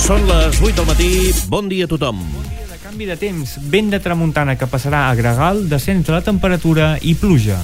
Són les 8 del matí. Bon dia a tothom. Bon dia de canvi de temps. Vent de tramuntana que passarà a gregal, descens de la temperatura i pluja.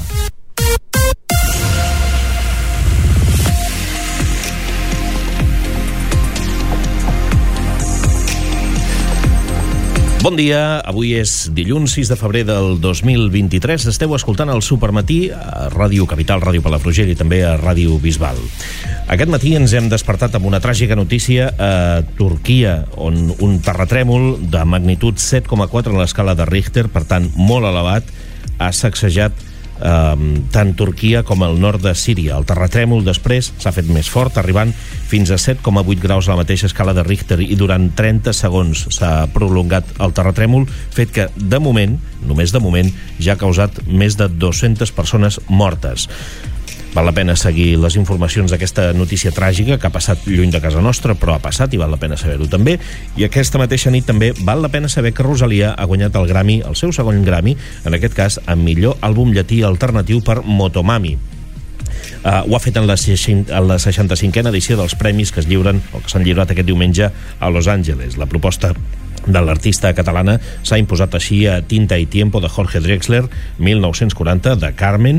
Bon dia, avui és dilluns 6 de febrer del 2023. Esteu escoltant el Supermatí a Ràdio Capital, Ràdio Palafrugell i també a Ràdio Bisbal. Aquest matí ens hem despertat amb una tràgica notícia a Turquia, on un terratrèmol de magnitud 7,4 en l'escala de Richter, per tant molt elevat, ha sacsejat tant Turquia com el nord de Síria. El terratrèmol després s'ha fet més fort, arribant fins a 7,8 graus a la mateixa escala de Richter, i durant 30 segons s'ha prolongat el terratrèmol, fet que de moment, només de moment, ja ha causat més de 200 persones mortes. Val la pena seguir les informacions d'aquesta notícia tràgica que ha passat lluny de casa nostra, però ha passat i val la pena saber-ho també. I aquesta mateixa nit també val la pena saber que Rosalia ha guanyat el Grammy, el seu segon Grammy, en aquest cas amb millor àlbum llatí alternatiu per Motomami. Ho ha fet en la 65a edició dels premis que es lliuren, o que s'han lliurat aquest diumenge a Los Angeles. La proposta de l'artista catalana s'ha imposat així a Tinta y Tiempo de Jorge Drexler, 1940, de Carmen,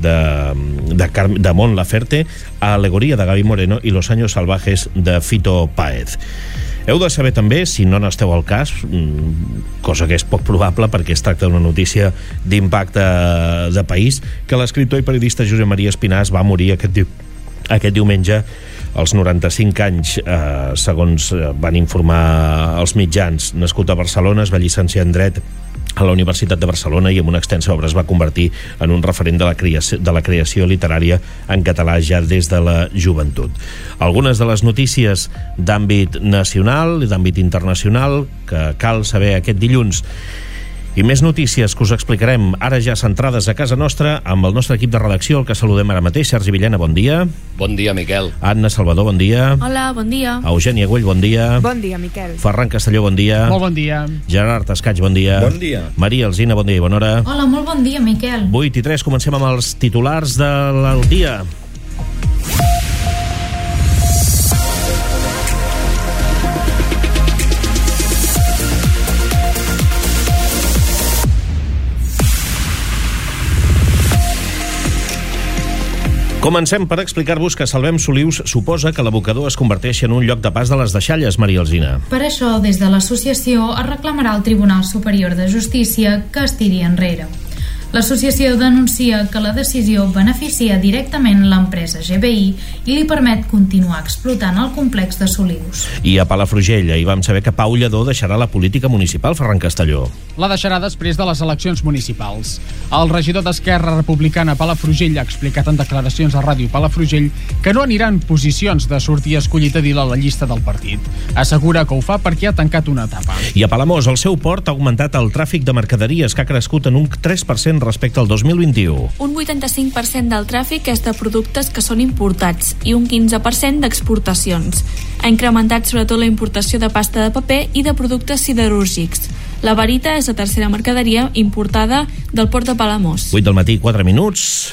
de Mon Laferte, a Alegoria de Gaby Moreno i Los años salvajes de Fito Páez. Heu de saber també, si no n'esteu al cas, cosa que és poc probable perquè es tracta d'una notícia d'impacte de país, que l'escriptor i periodista Josep Maria Espinàs va morir aquest diumenge als 95 anys, segons van informar els mitjans. Nascut a Barcelona, es va llicenciar en Dret a la Universitat de Barcelona i amb una extensa obra es va convertir en un referent de la creació literària en català ja des de la joventut. Algunes de les notícies d'àmbit nacional i d'àmbit internacional que cal saber aquest dilluns. I més notícies que us explicarem ara ja centrades a casa nostra amb el nostre equip de redacció, el que saludem ara mateix. Sergi Villena, bon dia. Bon dia, Miquel. Anna Salvador, bon dia. Hola, bon dia. Eugènia Güell, bon dia. Bon dia, Miquel. Ferran Castelló, bon dia. Molt bon dia. Gerard Escaig, bon dia. Bon dia. Maria Alsina, bon dia i bona hora. Hola, molt bon dia, Miquel. 8:03, comencem amb els titulars del dia. Comencem per explicar-vos que Salvem Solius suposa que l'abocador es converteixi en un lloc de pas de les deixalles, Maria Alsina. Per això, des de l'associació es reclamarà al Tribunal Superior de Justícia que es tiri enrere. L'associació denuncia que la decisió beneficia directament l'empresa GBI i li permet continuar explotant el complex de Solius. I a Palafrugell ahir vam saber que Pau Lledó deixarà la política municipal, Ferran Castelló. La deixarà després de les eleccions municipals. El regidor d'Esquerra Republicana a Palafrugell ha explicat en declaracions a Ràdio Palafrugell que no anirà en posicions de sortir escollit a a la llista del partit. Assegura que ho fa perquè ha tancat una etapa. I a Palamós, el seu port ha augmentat el tràfic de mercaderies, que ha crescut en un 3% respecte al 2021. Un 85% del tràfic és de productes que són importats i un 15% d'exportacions. Ha incrementat sobretot la importació de pasta de paper i de productes siderúrgics. La Barita és la tercera mercaderia importada del port de Palamós. 8 del matí, 4 minuts.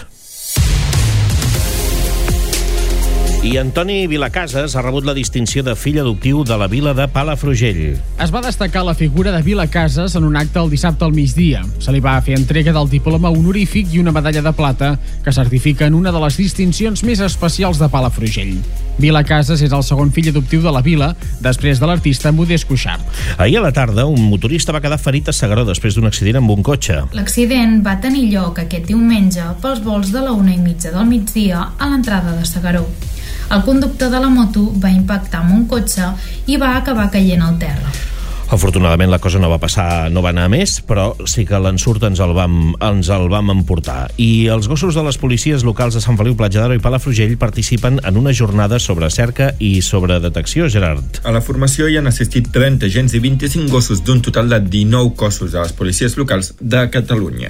I Antoni Vilacases ha rebut la distinció de fill adoptiu de la vila de Palafrugell. Es va destacar la figura de Vilacases en un acte el dissabte al migdia. Se li va fer entrega del diploma honorífic i una medalla de plata que certifiquen una de les distincions més especials de Palafrugell. Vilacases és el segon fill adoptiu de la vila, després de l'artista Modest Cuixart. Ahir a la tarda, un motorista va quedar ferit a S'Agaró després d'un accident amb un cotxe. L'accident va tenir lloc aquest diumenge pels volts de la 1:30 del migdia a l'entrada de S'Agaró. El conductor de la moto va impactar amb un cotxe i va acabar caient al terra. Afortunadament la cosa no va anar a més, però sí que l'ensurt ens el vam emportar. I els gossos de les policies locals de Sant Feliu, Platja d'Aro i Palafrugell participen en una jornada sobre cerca i sobre detecció, Gerard. A la formació hi han assistit 30 agents i 25 gossos d'un total de 19 cossos de les policies locals de Catalunya.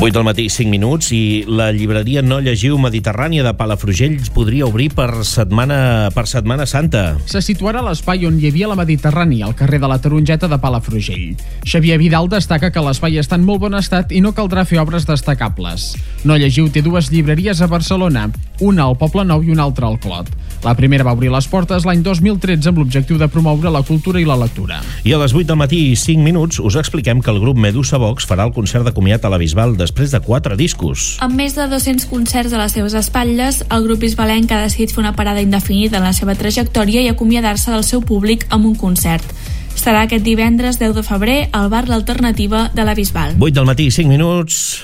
8 del matí, 5 minuts, i la llibreria No Llegiu Mediterrània de Palafrugell podria obrir per Setmana Santa. Se situarà a l'espai on hi havia la Mediterrània, al carrer de la Tarongeta de Palafrugell. Xavier Vidal destaca que l'espai està en molt bon estat i no caldrà fer obres destacables. No Llegiu té 2 llibreries a Barcelona, una al Poble Nou i una altra al Clot. La primera va obrir les portes l'any 2013 amb l'objectiu de promoure la cultura i la lectura. I a les 8 del matí i 5 minuts us expliquem que el grup Medusa Vox farà el concert de comiat a la Bisbal després de 4 discos. Amb més de 200 concerts a les seves espatlles, el grup bisbalenc ha decidit fer una parada indefinida en la seva trajectòria i acomiadar-se del seu públic amb un concert. Serà aquest divendres 10 de febrer al bar L'Alternativa de la Bisbal. 8 del matí i 5 minuts.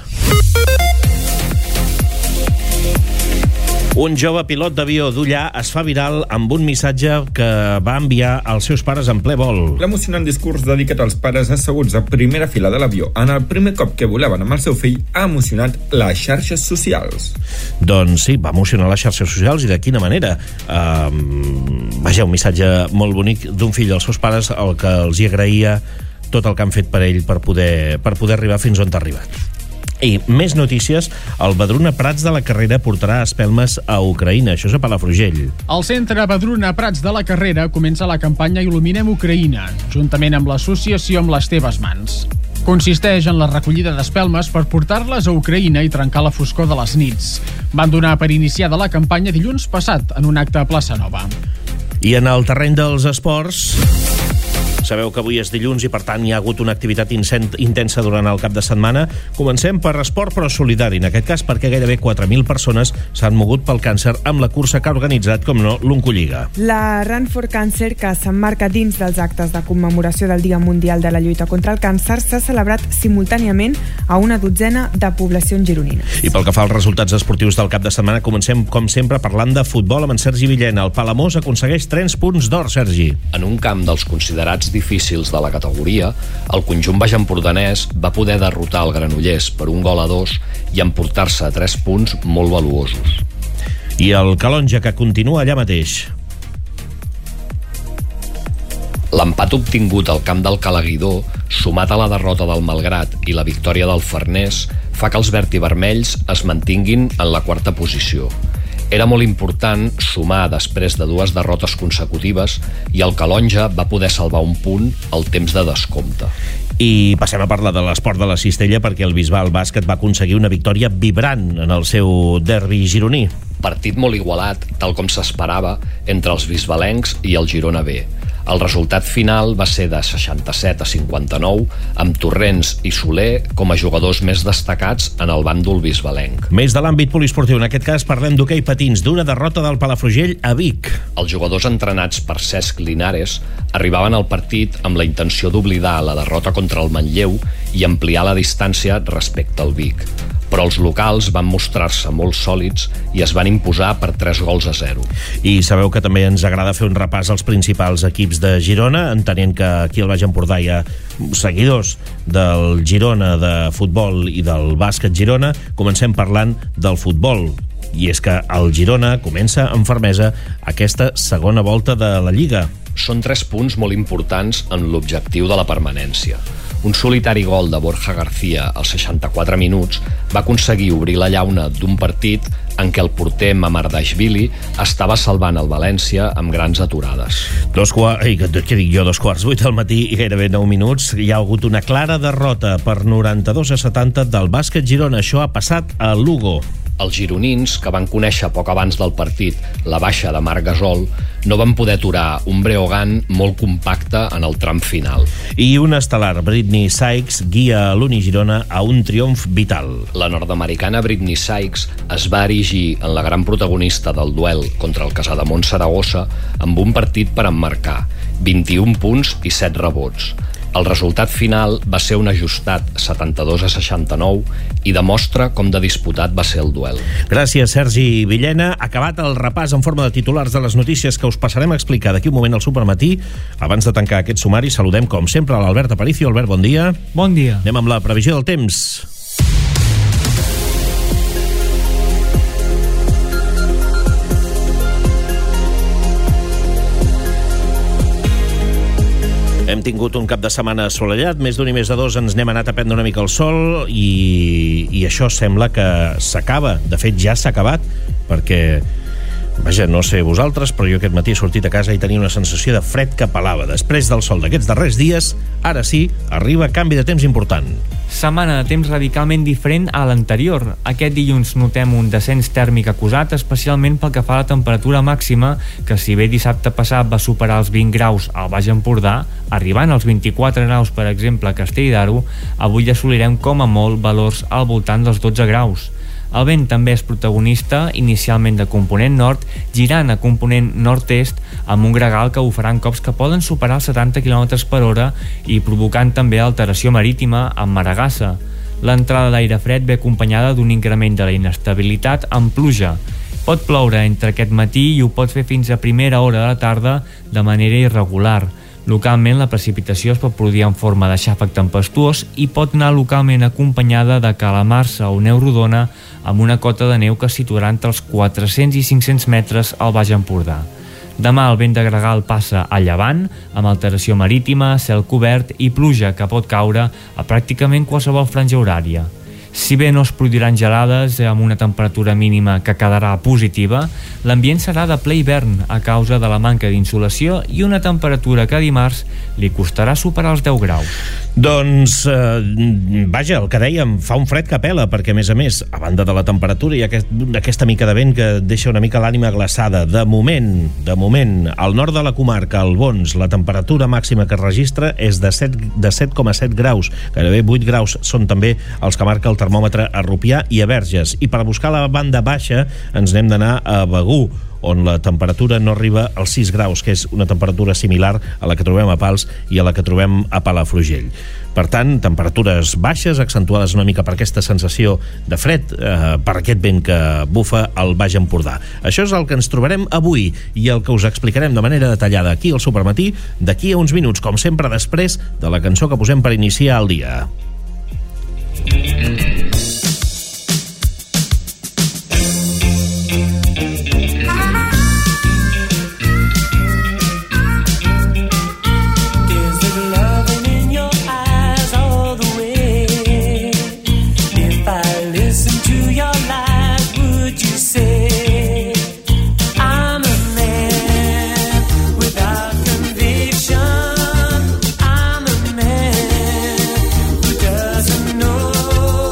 Un jove pilot d'avió d'Ullà es fa viral amb un missatge que va enviar als seus pares en ple vol. L'emocionant discurs dedicat als pares asseguts a primera fila de l'avió en el primer cop que volaven amb el seu fill ha emocionat les xarxes socials. Doncs sí, va emocionar les xarxes socials, i de quina manera? Vaja, un missatge molt bonic d'un fill als seus pares, el que els hi agraïa tot el que han fet per ell per poder arribar fins on ha arribat. I més notícies, el Vedruna Prats de la Carrera portarà espelmes a Ucraïna, això és a Palafrugell. El centre Vedruna Prats de la Carrera comença la campanya Il·luminem Ucraïna, juntament amb l'associació Amb les teves mans. Consisteix en la recollida d'espelmes per portar-les a Ucraïna i trencar la foscor de les nits. Van donar per iniciada la campanya dilluns passat en un acte a Plaça Nova. I en el terreny dels esports, sabeu que avui és dilluns i, per tant, hi ha hagut una activitat intensa durant el cap de setmana. Comencem per esport, però solidari, en aquest cas perquè gairebé 4.000 persones s'han mogut pel càncer amb la cursa que ha organitzat, com no, l'Oncolliga. La Run for Cancer, que s'emmarca dins dels actes de commemoració del Dia Mundial de la Lluita contra el Càncer, s'ha celebrat simultàniament a una dotzena de poblacions gironines. I pel que fa als resultats esportius del cap de setmana, comencem, com sempre, parlant de futbol amb en Sergi Villena. El Palamós aconsegueix 3 punts d'or, Sergi. En un camp dels considerats difícils de la categoria, el conjunt baixempordanès va poder derrotar el Granollers per 1-2 i emportar-se 3 punts molt valuosos. I el Calonja, que continua allà mateix. L'empat obtingut al camp del Calaguidor, sumat a la derrota del Malgrat i la victòria del Farners, fa que els verdi-vermells es mantinguin en la 4a posició. Era molt important sumar després de 2 derrotes consecutives i el Calonja va poder salvar un punt al temps de descompte. I passem a parlar de l'esport de la Cistella, perquè el Bisbal Bàsquet va aconseguir una victòria vibrant en el seu derbi gironí. Partit molt igualat, tal com s'esperava, entre els bisbalencs i el Girona B. El resultat final va ser de 67-59, amb Torrents i Soler com a jugadors més destacats en el bàndol bisbalenc. Més de l'àmbit poliesportiu, en aquest cas parlem d'hoquei patins, d'una derrota del Palafrugell a Vic. Els jugadors entrenats per Cesc Linares arribaven al partit amb la intenció d'oblidar la derrota contra el Manlleu i ampliar la distància respecte al Vic. Però els locals van mostrar-se molt sòlids i es van imposar per 3-0. I sabeu que també ens agrada fer un repàs als principals equips de Girona, entenent que aquí al Baix Empordà hi ha seguidors del Girona de futbol i del bàsquet Girona. Comencem parlant del futbol. I és que el Girona comença amb fermesa aquesta segona volta de la Lliga. Són 3 punts molt importants en l'objectiu de la permanència. Un solitari gol de Borja García als 64 minuts va aconseguir obrir la llauna d'un partit en què el porter Mamardashvili estava salvant el València amb grans aturades. 2:08 del matí i gairebé 9 minuts. Hi ha hagut una clara derrota per 92-70 del bàsquet Girona. Això ha passat a Lugo. Els gironins, que van conèixer poc abans del partit la baixa de Marc Gasol, no van poder aturar un Breogán molt compacte en el tram final. I una estel·lar, Britney Sykes, guia a l'Unigirona a un triomf vital. La nord-americana Britney Sykes es va erigir en la gran protagonista del duel contra el Casademont Saragossa amb un partit per emmarcar, 21 punts i 7 rebots. El resultat final va ser un ajustat 72-69 i demostra com de disputat va ser el duel. Gràcies, Sergi Villena. Acabat el repàs en forma de titulars de les notícies que us passarem a explicar d'aquí un moment al Supermatí. Abans de tancar aquest sumari, saludem com sempre a l'Albert Aparicio. Albert, bon dia. Bon dia. Anem amb la previsió del temps. Hem tingut un cap de setmana assolellat, més d'un i més de dos ens n'hem anat a prendre una mica el sol i això sembla que s'acaba. De fet, ja s'ha acabat, perquè, vaja, no sé vosaltres, però jo aquest matí he sortit a casa i tenia una sensació de fred que pelava. Després del sol d'aquests darrers dies, ara sí, arriba canvi de temps important. Setmana de temps radicalment diferent a l'anterior. Aquest dilluns notem un descens tèrmic acusat, especialment pel que fa a la temperatura màxima, que si bé dissabte passat va superar els 20 graus al Baix Empordà, arribant als 24 graus, per exemple, a Castell d'Aro, avui assolirem com a molt valors al voltant dels 12 graus. El vent també és protagonista, inicialment de component nord, girant a component nord-est amb un gregal que bufarà en cops que poden superar els 70 km per hora i provocant també alteració marítima amb Maragassa. L'entrada d'aire fred ve acompanyada d'un increment de la inestabilitat amb pluja. Pot ploure entre aquest matí i ho pot fer fins a primera hora de la tarda de manera irregular. Localment, la precipitació es pot produir en forma de xàfec tempestuós i pot anar localment acompanyada de calamarsa o neu rodona amb una cota de neu que es situarà entre els 400 i 500 metres al Baix Empordà. Demà el vent de gregal passa a llevant, amb alteració marítima, cel cobert i pluja que pot caure a pràcticament qualsevol franja horària. Si bé no es produiran gelades amb una temperatura mínima que quedarà positiva, l'ambient serà de ple hivern a causa de la manca d'insolació i una temperatura que dimarts li costarà superar els 10 graus. Doncs, vaja, el que dèiem, fa un fred que pela, perquè a més, a banda de la temperatura hi ha aquesta mica de vent que deixa una mica l'ànima glaçada. De moment, al nord de la comarca, al Bons, la temperatura màxima que es registra és de 7,7 graus. Gairebé 8 graus són també els que marca el termòmetre a Rupià i a Verges. I per buscar la banda baixa ens n'hem d'anar a Begur, on la temperatura no arriba als 6 graus, que és una temperatura similar a la que trobem a Pals i a la que trobem a Palafrugell. Per tant, temperatures baixes, accentuades una mica per aquesta sensació de fred, per aquest vent que bufa al Baix Empordà. Això és el que ens trobarem avui i el que us explicarem de manera detallada aquí al Supermatí d'aquí a uns minuts, com sempre després de la cançó que posem per iniciar el dia. I'm a man who doesn't know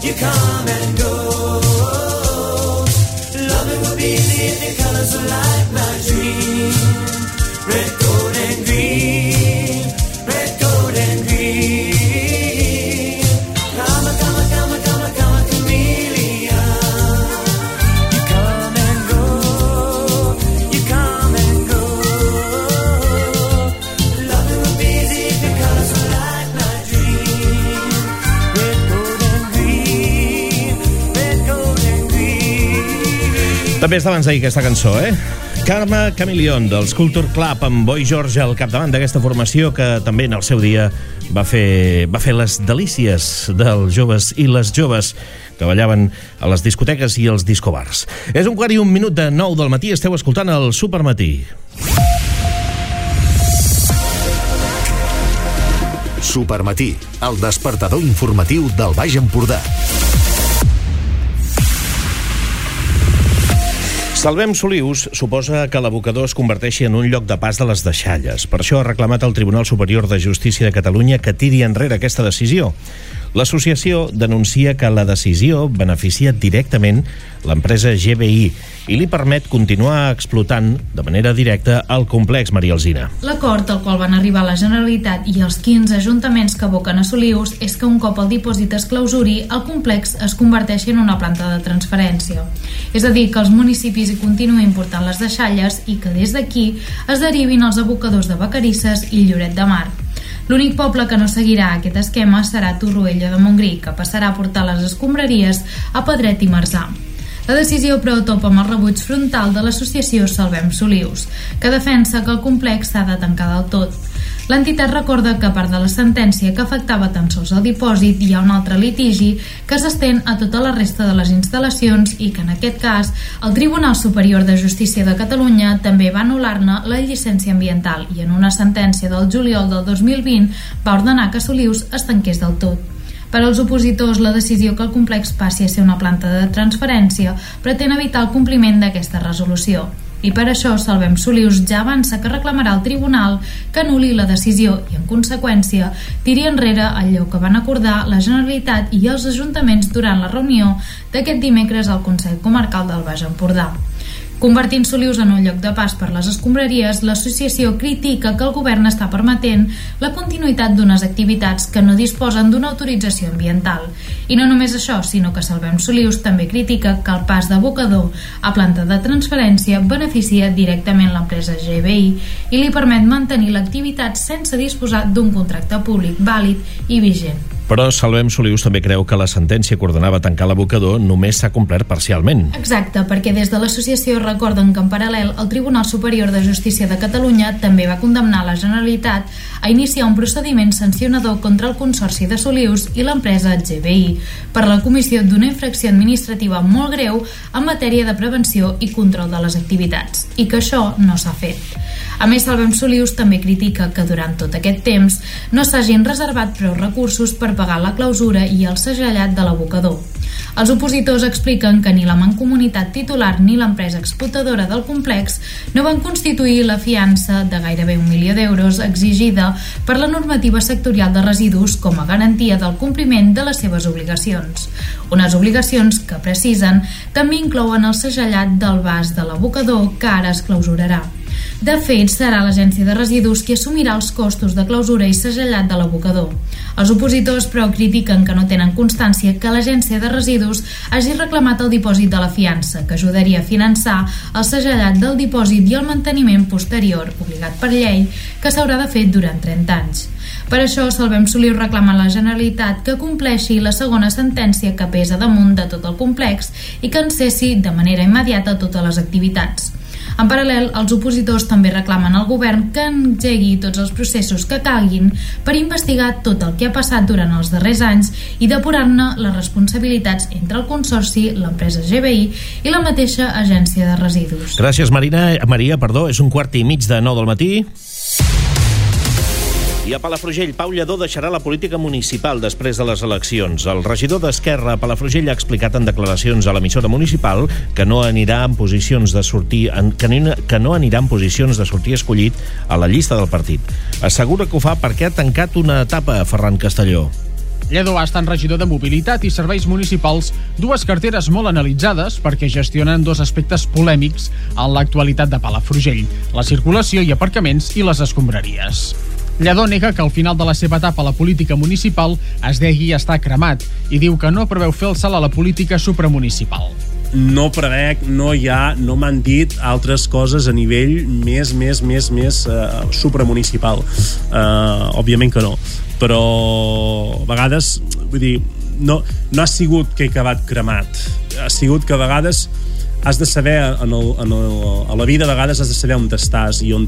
you come and go. Loving would be easy if your colors were like my dream. Red, gold, and green. Red, gold, and green. Come a, come a, come a, come a, come a chameleon. You come and go. You come and go. Loving would be easy if your colors were like my dream. Red, gold, and green. Red, gold, and green. També és d'abans d'ahir aquesta cançó, Karma Chameleon, dels Culture Club, amb Boy George al capdavant d'aquesta formació que també en el seu dia va fer les delícies dels joves i les joves que ballaven a les discoteques i els discobars. És 1:15 de 9 del matí, esteu escoltant el Supermatí. Supermatí, el despertador informatiu del Baix Empordà. Salvem Solius suposa que l'abocador es converteixi en un lloc de pas de les deixalles. Per això ha reclamat al Tribunal Superior de Justícia de Catalunya que tiri enrere aquesta decisió. L'associació denuncia que la decisió beneficia directament l'empresa GBI i li permet continuar explotant de manera directa el complex, Maria Alsina. L'acord al qual van arribar la Generalitat i els 15 ajuntaments que aboquen a Solius és que un cop el dipòsit es clausuri, el complex es converteixi en una planta de transferència. És a dir, que els municipis hi continuïn important les deixalles i que des d'aquí es derivin els abocadors de Vacarisses i Lloret de Mar. L'únic poble que no seguirà aquest esquema serà Torroella de Montgrí, que passarà a portar les escombraries a Pedret i Marzà. La decisió, però, topa amb el rebuig frontal de l'associació Salvem Solius, que defensa que el complex s'ha de tancar del tot. L'entitat recorda que, a part de la sentència que afectava tan sols el dipòsit, hi ha un altre litigi que s'estén a tota la resta de les instal·lacions i que, en aquest cas, el Tribunal Superior de Justícia de Catalunya també va anul·lar-ne la llicència ambiental i, en una sentència del juliol del 2020, va ordenar que Solius es tanqués del tot. Per als opositors, la decisió que el complex passi a ser una planta de transferència pretén evitar el compliment d'aquesta resolució. I per això Salvem Solius ja avança que reclamarà al tribunal que anul·li la decisió i, en conseqüència, tiri enrere allò que van acordar la Generalitat i els ajuntaments durant la reunió d'aquest dimecres al Consell Comarcal del Baix Empordà. Convertint Solius en un lloc de pas per les escombraries, l'associació critica que el govern està permetent la continuïtat d'unes activitats que no disposen d'una autorització ambiental. I no només això, sinó que Salvem Solius també critica que el pas d'abocador a planta de transferència beneficia directament l'empresa GBI i li permet mantenir l'activitat sense disposar d'un contracte públic vàlid i vigent. Però Salvem Solius també creu que la sentència que ordenava tancar l'abocador només s'ha complert parcialment. Exacte, perquè des de l'associació recorden que en paral·lel el Tribunal Superior de Justícia de Catalunya també va condemnar la Generalitat a iniciar un procediment sancionador contra el Consorci de Solius i l'empresa GBI per la comissió d'una infracció administrativa molt greu en matèria de prevenció i control de les activitats, i que això no s'ha fet. A més, Salvem Solius també critica que durant tot aquest temps no s'hagin reservat prou recursos per pagar la clausura i el segellat de l'abocador. Els opositors expliquen que ni la mancomunitat titular ni l'empresa explotadora del complex no van constituir la fiança de gairebé 1 milió d'euros exigida per la normativa sectorial de residus com a garantia del compliment de les seves obligacions. Unes obligacions que, precisen, també inclouen el segellat del vas de l'abocador que ara es clausurarà. De fet, serà l'Agència de Residus qui assumirà els costos de clausura i segellat de l'abocador. Els opositors, però, critiquen que no tenen constància que l'Agència de Residus hagi reclamat el dipòsit de la fiança, que ajudaria a finançar el segellat del dipòsit i el manteniment posterior, obligat per llei, que s'haurà de fer durant 30 anys. Per això, Salvem Solius reclama a la Generalitat que compleixi la segona sentència que pesa damunt de tot el complex i que en cessi de manera immediata totes les activitats. En paral·lel, els opositors també reclamen al govern que engegui tots els processos que calguin per investigar tot el que ha passat durant els darrers anys i depurar-ne les responsabilitats entre el Consorci, l'empresa GBI i la mateixa Agència de Residus. Gràcies, Maria. És 1:15 de 9 del matí. I a Palafrugell, Pau Lledó deixarà la política municipal després de les eleccions. El regidor d'Esquerra a Palafrugell ha explicat en declaracions a l'emissora municipal que no anirà en posicions de sortir escollit a la llista del partit. Assegura que ho fa perquè ha tancat una etapa a Ferran Castelló. Lledó ha estat regidor de Mobilitat i Serveis Municipals, dues carteres molt analitzades perquè gestionen dos aspectes polèmics en l'actualitat de Palafrugell: la circulació i aparcaments i les escombraries. Lledó nega que al final de la seva etapa a la política municipal es degui estar cremat i diu que no preveu fer el salt a la política supramunicipal. No prevec, no m'han dit altres coses a nivell més supramunicipal. Òbviament que no, però a vegades, vull dir, no ha sigut que he acabat cremat, ha sigut que a vegades has de saber, a la vida a vegades has de saber on estàs i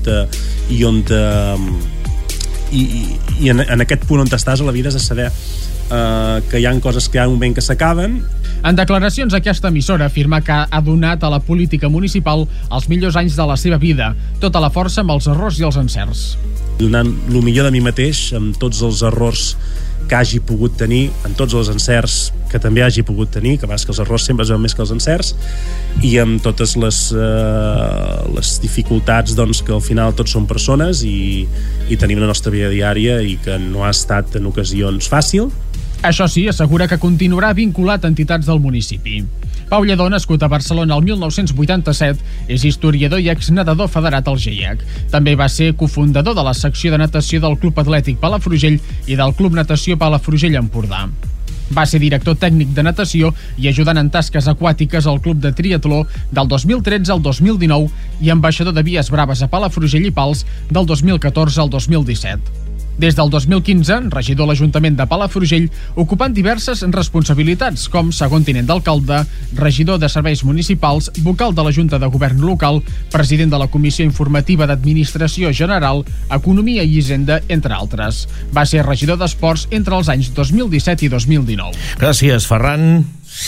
en aquest punt on estàs a la vida has de saber que hi ha coses que hi ha un moment que s'acaben. En declaracions a aquesta emissora afirma que ha donat a la política municipal els millors anys de la seva vida, tota la força amb els errors i els encerts. Donant el millor de mi mateix amb tots els errors que hagi pogut tenir, en tots els encerts que també hagi pogut tenir, que a vegades que els errors sempre es veuen més que els encerts, i amb totes les dificultats, doncs, que al final tots som persones i tenim la nostra vida diària i que no ha estat en ocasions fàcil. Això sí, assegura que continuarà vinculat a entitats del municipi. Pau Lledó, nascut a Barcelona el 1987, és historiador i exnedador federat al GIEC. També va ser cofundador de la secció de natació del Club Atlètic Palafrugell i del Club Natació Palafrugell Empordà. Va ser director tècnic de natació i ajudant en tasques aquàtiques al Club de Triatló del 2013 al 2019 i ambaixador de Vies Braves a Palafrugell i Pals del 2014 al 2017. Des del 2015, regidor a l'Ajuntament de Palafrugell, ocupant diverses responsabilitats com segon tinent d'alcalde, regidor de Serveis Municipals, vocal de la Junta de Govern Local, president de la Comissió Informativa d'Administració General, Economia i Hisenda, entre altres. Va ser regidor d'Esports entre els anys 2017 i 2019. Gràcies, Ferran.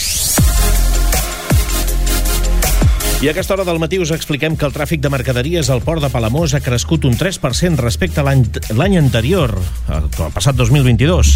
I a aquesta hora del matí us expliquem que el tràfic de mercaderies al port de Palamós ha crescut un 3% respecte a l'any anterior, el passat 2022.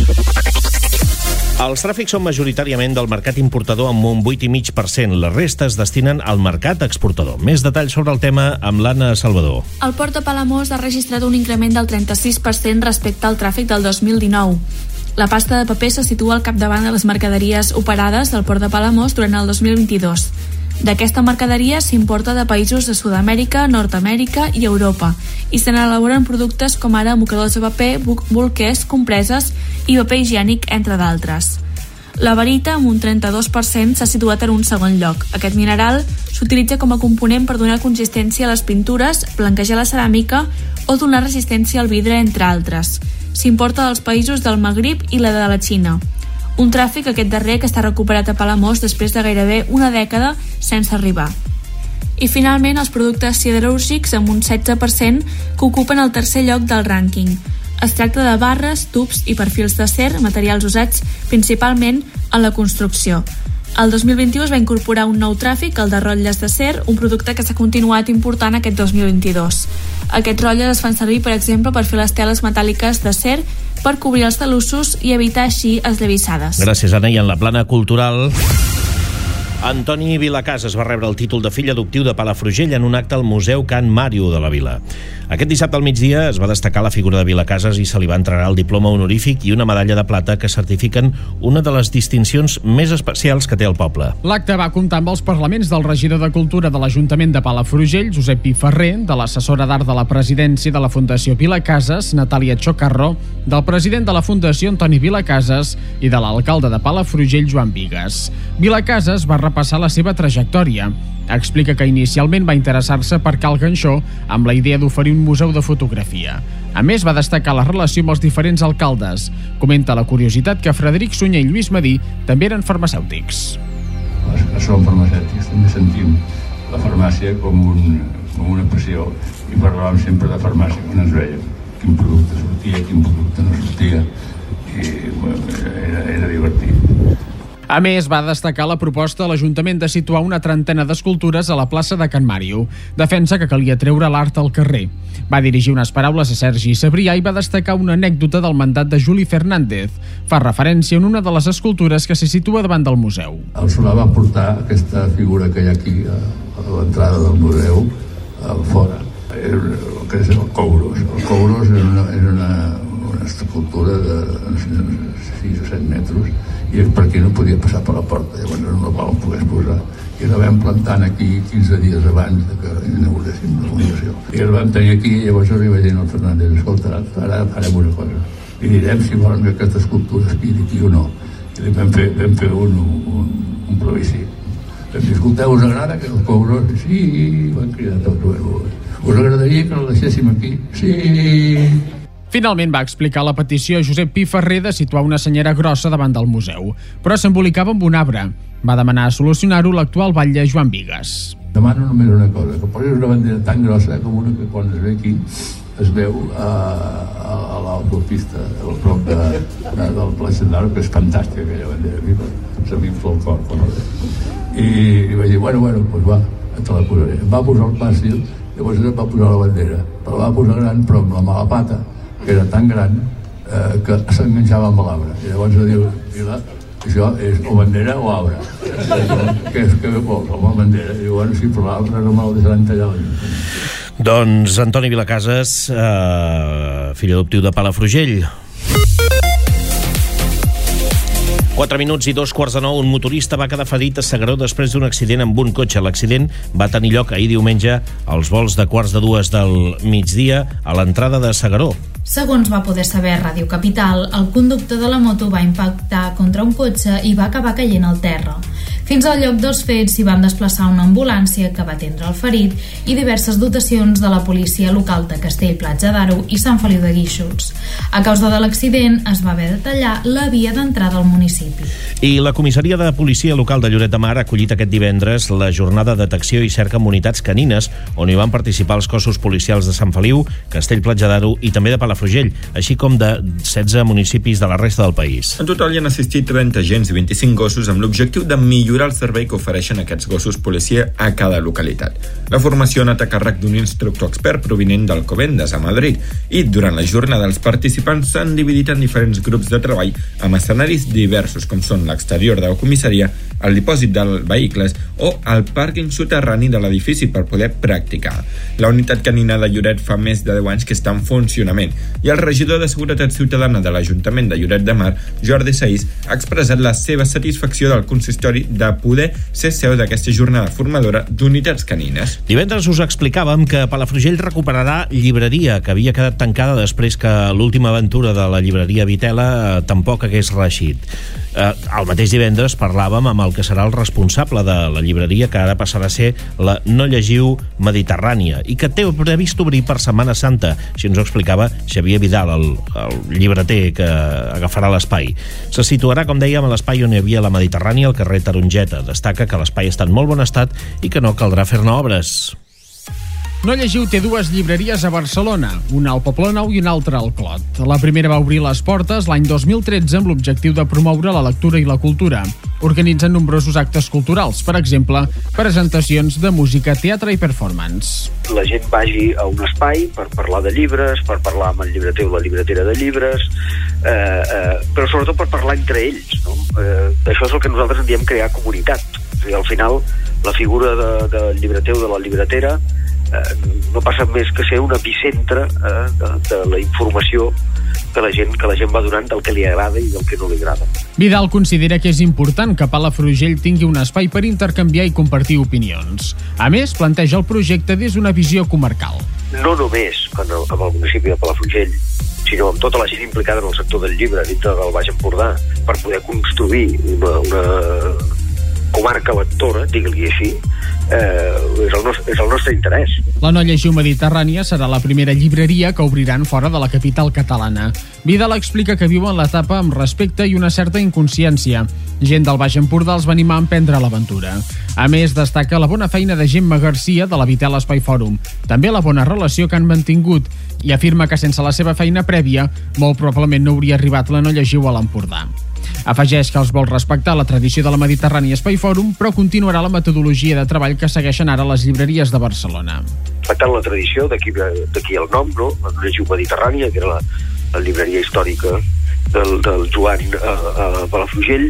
Els tràfics són majoritàriament del mercat importador amb un 8,5%. La resta es destinen al mercat exportador. Més detalls sobre el tema amb l'Anna Salvador. El port de Palamós ha registrat un increment del 36% respecte al tràfic del 2019. La pasta de paper se situa al capdavant de les mercaderies operades del port de Palamós durant el 2022. D'aquesta mercaderia s'importa de països de Sud-amèrica, Nord-amèrica i Europa i se n'elaboren productes com ara mocadors de paper, bolquers, compreses i paper higiènic, entre d'altres. La barita, amb un 32%, s'ha situat en un segon lloc. Aquest mineral s'utilitza com a component per donar consistència a les pintures, blanquejar la ceràmica o donar resistència al vidre, entre altres. S'importa dels països del Magrib i la de la Xina. Un tràfic, aquest darrer, que està recuperat a Palamós després de gairebé una dècada sense arribar. I finalment els productes siderúrgics amb un 16% que ocupen el tercer lloc del rànquing. Es tracta de barres, tubs i perfils d'acer, materials usats principalment en la construcció. El 2021 es va incorporar un nou tràfic, el de rotlles d'acer, un producte que s'ha continuat important aquest 2022. Aquests rotlles es fan servir, per exemple, per fer les teles metàl·liques d'acer, per cobrir els talussos i evitar així esllavissades. Gràcies, Anna. I en la plana cultural, Antoni Vilacasas va rebre el títol de fill adoptiu de Palafrugell en un acte al Museu Can Màrio de la Vila. Aquest dissabte al migdia es va destacar la figura de Vilacasas i se li va entregar el diploma honorífic i una medalla de plata que certifiquen una de les distincions més especials que té el poble. L'acte va comptar amb els parlaments del regidor de Cultura de l'Ajuntament de Palafrugell, Josep Pi Ferrer, de l'assessora d'Art de la Presidència de la Fundació Vilacasas, Natàlia Chocarro, del president de la Fundació Antoni Vilacasas i de l'alcalde de Palafrugell, Joan Bigues. Vilacasas va repassar la seva trajectòria. Explica que inicialment va interessar-se per Cal Ganxó amb la idea d'oferir un museu de fotografia. A més, va destacar la relació amb els diferents alcaldes. Comenta la curiositat que Frederic Sunyer i Lluís Madí també eren farmacèutics. Els que som farmacèutics també sentim la farmàcia com una passió i parlàvem sempre de farmàcia quan ens veiem. Quin producte sortia, quin producte no sortia, i era divertit. A més, va destacar la proposta de l'Ajuntament de situar una trentena d'escultures a la plaça de Can Màrio. Defensa que calia treure l'art al carrer. Va dirigir unes paraules a Sergi Sabrià i va destacar una anècdota del mandat de Juli Fernández. Fa referència en una de les escultures que se situa davant del museu. El Solà va portar aquesta figura que hi ha aquí a l'entrada del museu, al fora. El que és el Couros. El Couros és una escultura de 6 o 7 metres, i és perquè no podia passar per la porta, llavors no la pogués posar. I la vam plantant aquí 15 dies abans que inauguréssim la fundació. I la vam tenir aquí, i llavors li vaig dir al Fernández, escolta, ara farem una cosa. I direm si volen que aquesta escultura es quedi aquí o no. I vam fer un plebiscit. Vam dir, escolteu, us agrada que els pobres? Sí, van cridar tots. Us agradaria que la deixéssim aquí? Sí. Finalment va explicar la petició a Josep Pi Ferrer de situar una senyera grossa davant del museu, però s'embolicava amb un arbre. Va demanar solucionar-ho l'actual batlle Joan Bigues. Demano només una cosa, que posis una bandera tan grossa com una que quan es ve aquí es veu a l'autopista, al prop del Pla Central, que és fantàstica aquella bandera, se m'infla el cor. I vaig dir, bueno, doncs va, te la posaré. Em va posar el fàcil, llavors em va posar la bandera, però la va posar gran, però amb la mala pata, que era tan gran que s'enganxava amb l'arbre. I llavors diu, això és o bandera o arbre. Què vols, amb la bandera? I diu, bueno, sí, però l'arbre no me la deixaran tallar la llum. Doncs Antoni Vilacases, fill adoptiu de Palafrugell. 4 minuts i 2:15, un motorista va quedar ferit a S'Agaró després d'un accident amb un cotxe. L'accident va tenir lloc ahir diumenge als volts de 1:45 del migdia a l'entrada de S'Agaró. Segons va poder saber Ràdio Capital, el conductor de la moto va impactar contra un cotxe i va acabar caient al terra. Fins al lloc dels fets s'hi van desplaçar una ambulància que va atendre el ferit i diverses dotacions de la policia local de Castell-Platja d'Aro i Sant Feliu de Guíxols. A causa de l'accident es va haver de tallar la via d'entrada al municipi. I la comissaria de policia local de Lloret de Mar ha acollit aquest divendres la jornada de detecció i cerca amb unitats canines, on hi van participar els cossos policials de Sant Feliu, Castell-Platja d'Aro i també de Palafrugell, així com de 16 municipis de la resta del país. En total hi han assistit 30 agents i 25 gossos amb l'objectiu de millorar el servei que ofereixen aquests gossos policia a cada localitat. La formació ha anat a càrrec d'un instructor expert provinent d'Alcobendas, a Madrid, i durant la jornada els participants s'han dividit en diferents grups de treball amb escenaris diversos, com són l'exterior de la comissaria, el dipòsit de vehicles o el pàrquing soterrani de l'edifici per poder practicar. La unitat canina de Lloret fa més de 10 anys que està en funcionament i el regidor de Seguretat Ciutadana de l'Ajuntament de Lloret de Mar, Jordi Saiz, ha expressat la seva satisfacció del consistori de poder ser seu d'aquesta jornada formadora d'unitats canines. Divendres us explicàvem que Palafrugell recuperarà llibreria, que havia quedat tancada després que l'última aventura de la llibreria Vitela tampoc hagués reeixit. El mateix divendres parlàvem amb el que serà el responsable de la llibreria, que ara passarà a ser la No Llegiu Mediterrània i que té previst obrir per Setmana Santa. Així ens ho explicava Xavier Vidal, el llibreter que agafarà l'espai. Se situarà, com dèiem, a l'espai on hi havia la Mediterrània, al carrer Tarongeta. Destaca que l'espai està en molt bon estat i que no caldrà fer-ne obres. No Llegiu té 2 llibreries a Barcelona, una al Poblenou i una altra al Clot. La primera va obrir les portes l'any 2013 amb l'objectiu de promoure la lectura i la cultura. Organitzen nombrosos actes culturals, per exemple, presentacions de música, teatre i performance. La gent vagi a un espai per parlar de llibres, per parlar amb el llibreter o la llibretera de llibres, però sobretot per parlar entre ells, no? Això és el que nosaltres en diem crear comunitat. O sigui, al final, la figura del llibreter o de la llibretera no passa més que ser un epicentre de la informació que la gent va donant del que li agrada i del que no li agrada. Vidal considera que és important que Palafrugell tingui un espai per intercanviar i compartir opinions. A més, planteja el projecte des d'una visió comarcal. No només amb el municipi de Palafrugell, sinó amb tota la gent implicada en el sector del llibre dintre del Baix Empordà, per poder construir una comarca lectora, digue-li així, és el nostre interès. La No Llegiu Mediterrània serà la primera llibreria que obriran fora de la capital catalana. Vidal explica que viuen l'etapa amb respecte i una certa inconsciència. Gent del Baix Empordà els va animar a emprendre l'aventura. A més, destaca la bona feina de Gemma Garcia de la Vitel Espai Fòrum, també la bona relació que han mantingut, i afirma que sense la seva feina prèvia molt probablement no hauria arribat la No Llegiu a l'Empordà. Afegeix que els vol respectar la tradició de la Mediterrània Espai Fòrum, però continuarà la metodologia de treball que segueixen ara les llibreries de Barcelona. Respectant la tradició, d'aquí el nom, no? La No Llegiu Mediterrània, que era la llibreria històrica del Joan a Palafrugell,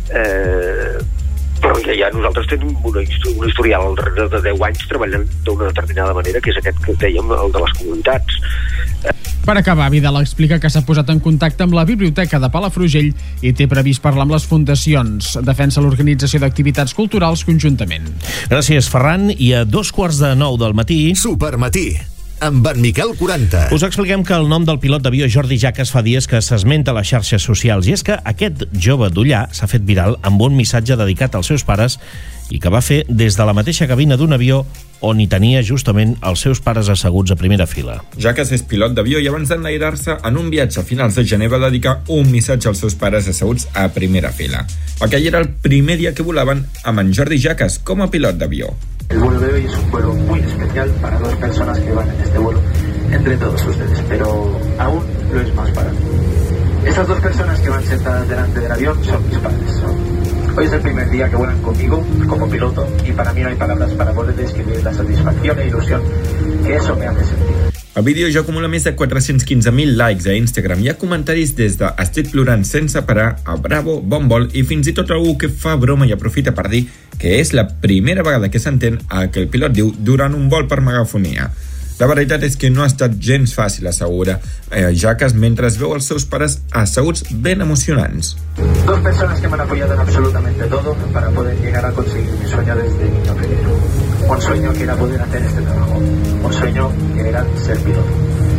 però ja nosaltres tenim un historial de 10 anys treballant d'una determinada manera, que és aquest que dèiem, el de les comunitats. Per acabar, Vidal explica que s'ha posat en contacte amb la Biblioteca de Palafrugell i té previst parlar amb les fundacions. Defensa l'organització d'activitats culturals conjuntament. Gràcies, Ferran. I a 8:45 del matí... Supermatí, amb en Miquel 40. Us expliquem que el nom del pilot d'avió Jordi Jaques fa dies que s'esmenta a les xarxes socials, i és que aquest jove d'Ullà s'ha fet viral amb un missatge dedicat als seus pares i que va fer des de la mateixa cabina d'un avió on hi tenia justament els seus pares asseguts a primera fila. Jaques és pilot d'avió i abans d'enlairar-se en un viatge a finals de gener va dedicar un missatge als seus pares asseguts a primera fila. Aquell era el primer dia que volaven amb en Jordi Jaques com a pilot d'avió. El vuelo de hoy es un vuelo muy especial para dos personas que van en este vuelo, entre todos ustedes, pero aún lo es más para mí. Esas dos personas que van sentadas delante del avión son mis padres. Hoy es el primer día que vuelan conmigo como piloto y para mí no hay palabras para poder describir la satisfacción e ilusión que eso me hace sentir. El vídeo ja acumula més de 415.000 likes a Instagram. Hi ha comentaris des de "estic plorant sense parar" a "bravo", "bon vol" i fins i tot algú que fa broma i aprofita per dir que és la primera vegada que s'entén el que el pilot diu durant un vol per megafonia. La veritat és que no ha estat gens fàcil, assegura Jaques, mentre es veu els seus pares asseguts ben emocionants. Dos personas que me han apoyado en absolutamente todo para poder llegar a conseguir mi sueño desde niño pequeño. Un sueño que era poder hacer este trabajo. Un sueño que era ser piloto.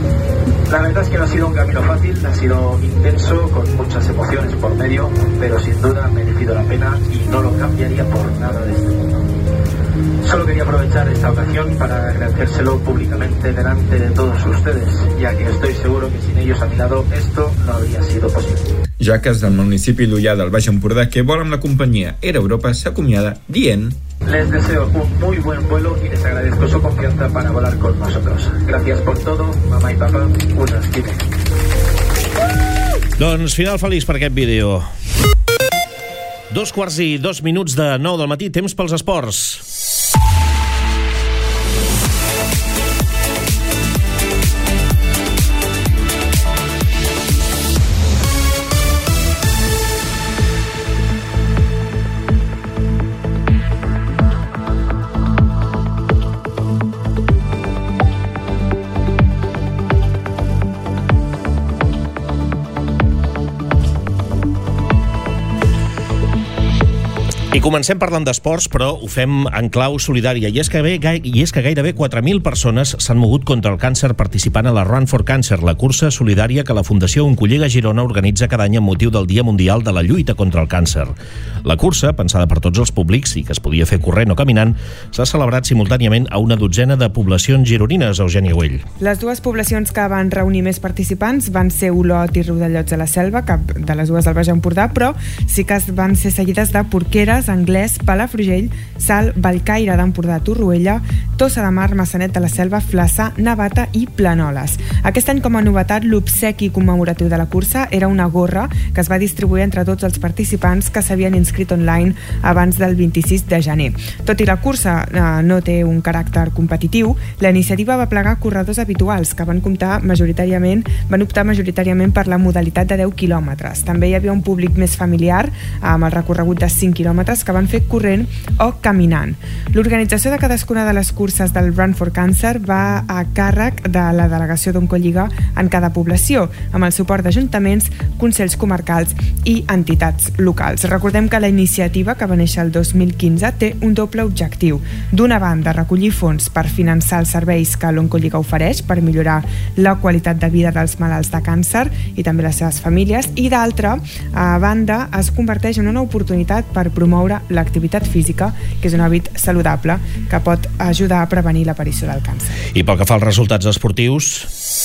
La verdad es que no ha sido un camino fácil, ha sido intenso, con muchas emociones por medio, pero sin duda ha merecido la pena y no lo cambiaría por nada de este mundo. Solo quería aprovechar esta ocasión para agradecérselo públicamente delante de todos ustedes, ya que estoy seguro que sin ellos a mi lado esto no habría sido posible. Jaques, del municipi d'Ullà del Baix Empordà, que vol amb la companyia Air Europa, s'acomiada dient: les deseo un muy buen vuelo y les agradezco su confianza para volar con nosotros. Gracias por todo, mamá y papá, us esquime. Doncs final feliç per aquest vídeo. 8:02 del matí, temps pels esports. I comencem parlant d'esports, però ho fem en clau solidària. I és que gairebé 4.000 persones s'han mogut contra el càncer participant a la Run for Cancer, la cursa solidària que la Fundació Oncollega Girona organitza cada any amb motiu del Dia Mundial de la Lluita contra el Càncer. La cursa, pensada per tots els públics i que es podia fer corrent o caminant, s'ha celebrat simultàniament a una dotzena de poblacions gironines, Eugènia Güell. Les dues poblacions que van reunir més participants van ser Olot i Riudellots de la Selva, cap de les dues del Baix Empordà, però sí que van ser seguides de Porqueres, Anglès, Palafrugell, Salt, Bellcaire d'Empordà, Torroella, Tossa de Mar, Massanet de la Selva, Flaçà, Navata i Planoles. Aquest any, com a novetat, l'obsequi commemoratiu de la cursa era una gorra que es va distribuir entre tots els participants que s'havien inscrit online abans del 26 de gener. Tot i la cursa no té un caràcter competitiu, la iniciativa va plegar corredors habituals que van optar majoritàriament per la modalitat de 10 quilòmetres. També hi havia un públic més familiar amb el recorregut de 5 quilòmetres que van fer corrent o caminant. L'organització de cadascuna de les curses del Run for Cancer va a càrrec de la delegació d'Oncolliga en cada població, amb el suport d'ajuntaments, consells comarcals i entitats locals. Recordem que la iniciativa, que va néixer el 2015, té un doble objectiu. D'una banda, recollir fons per finançar els serveis que l'Oncolliga ofereix per millorar la qualitat de vida dels malalts de càncer i també les seves famílies, i d'altra banda, es converteix en una oportunitat per promoure l'activitat física, que és un hàbit saludable que pot ajudar a prevenir l'aparició del càncer. I pel que fa als resultats esportius,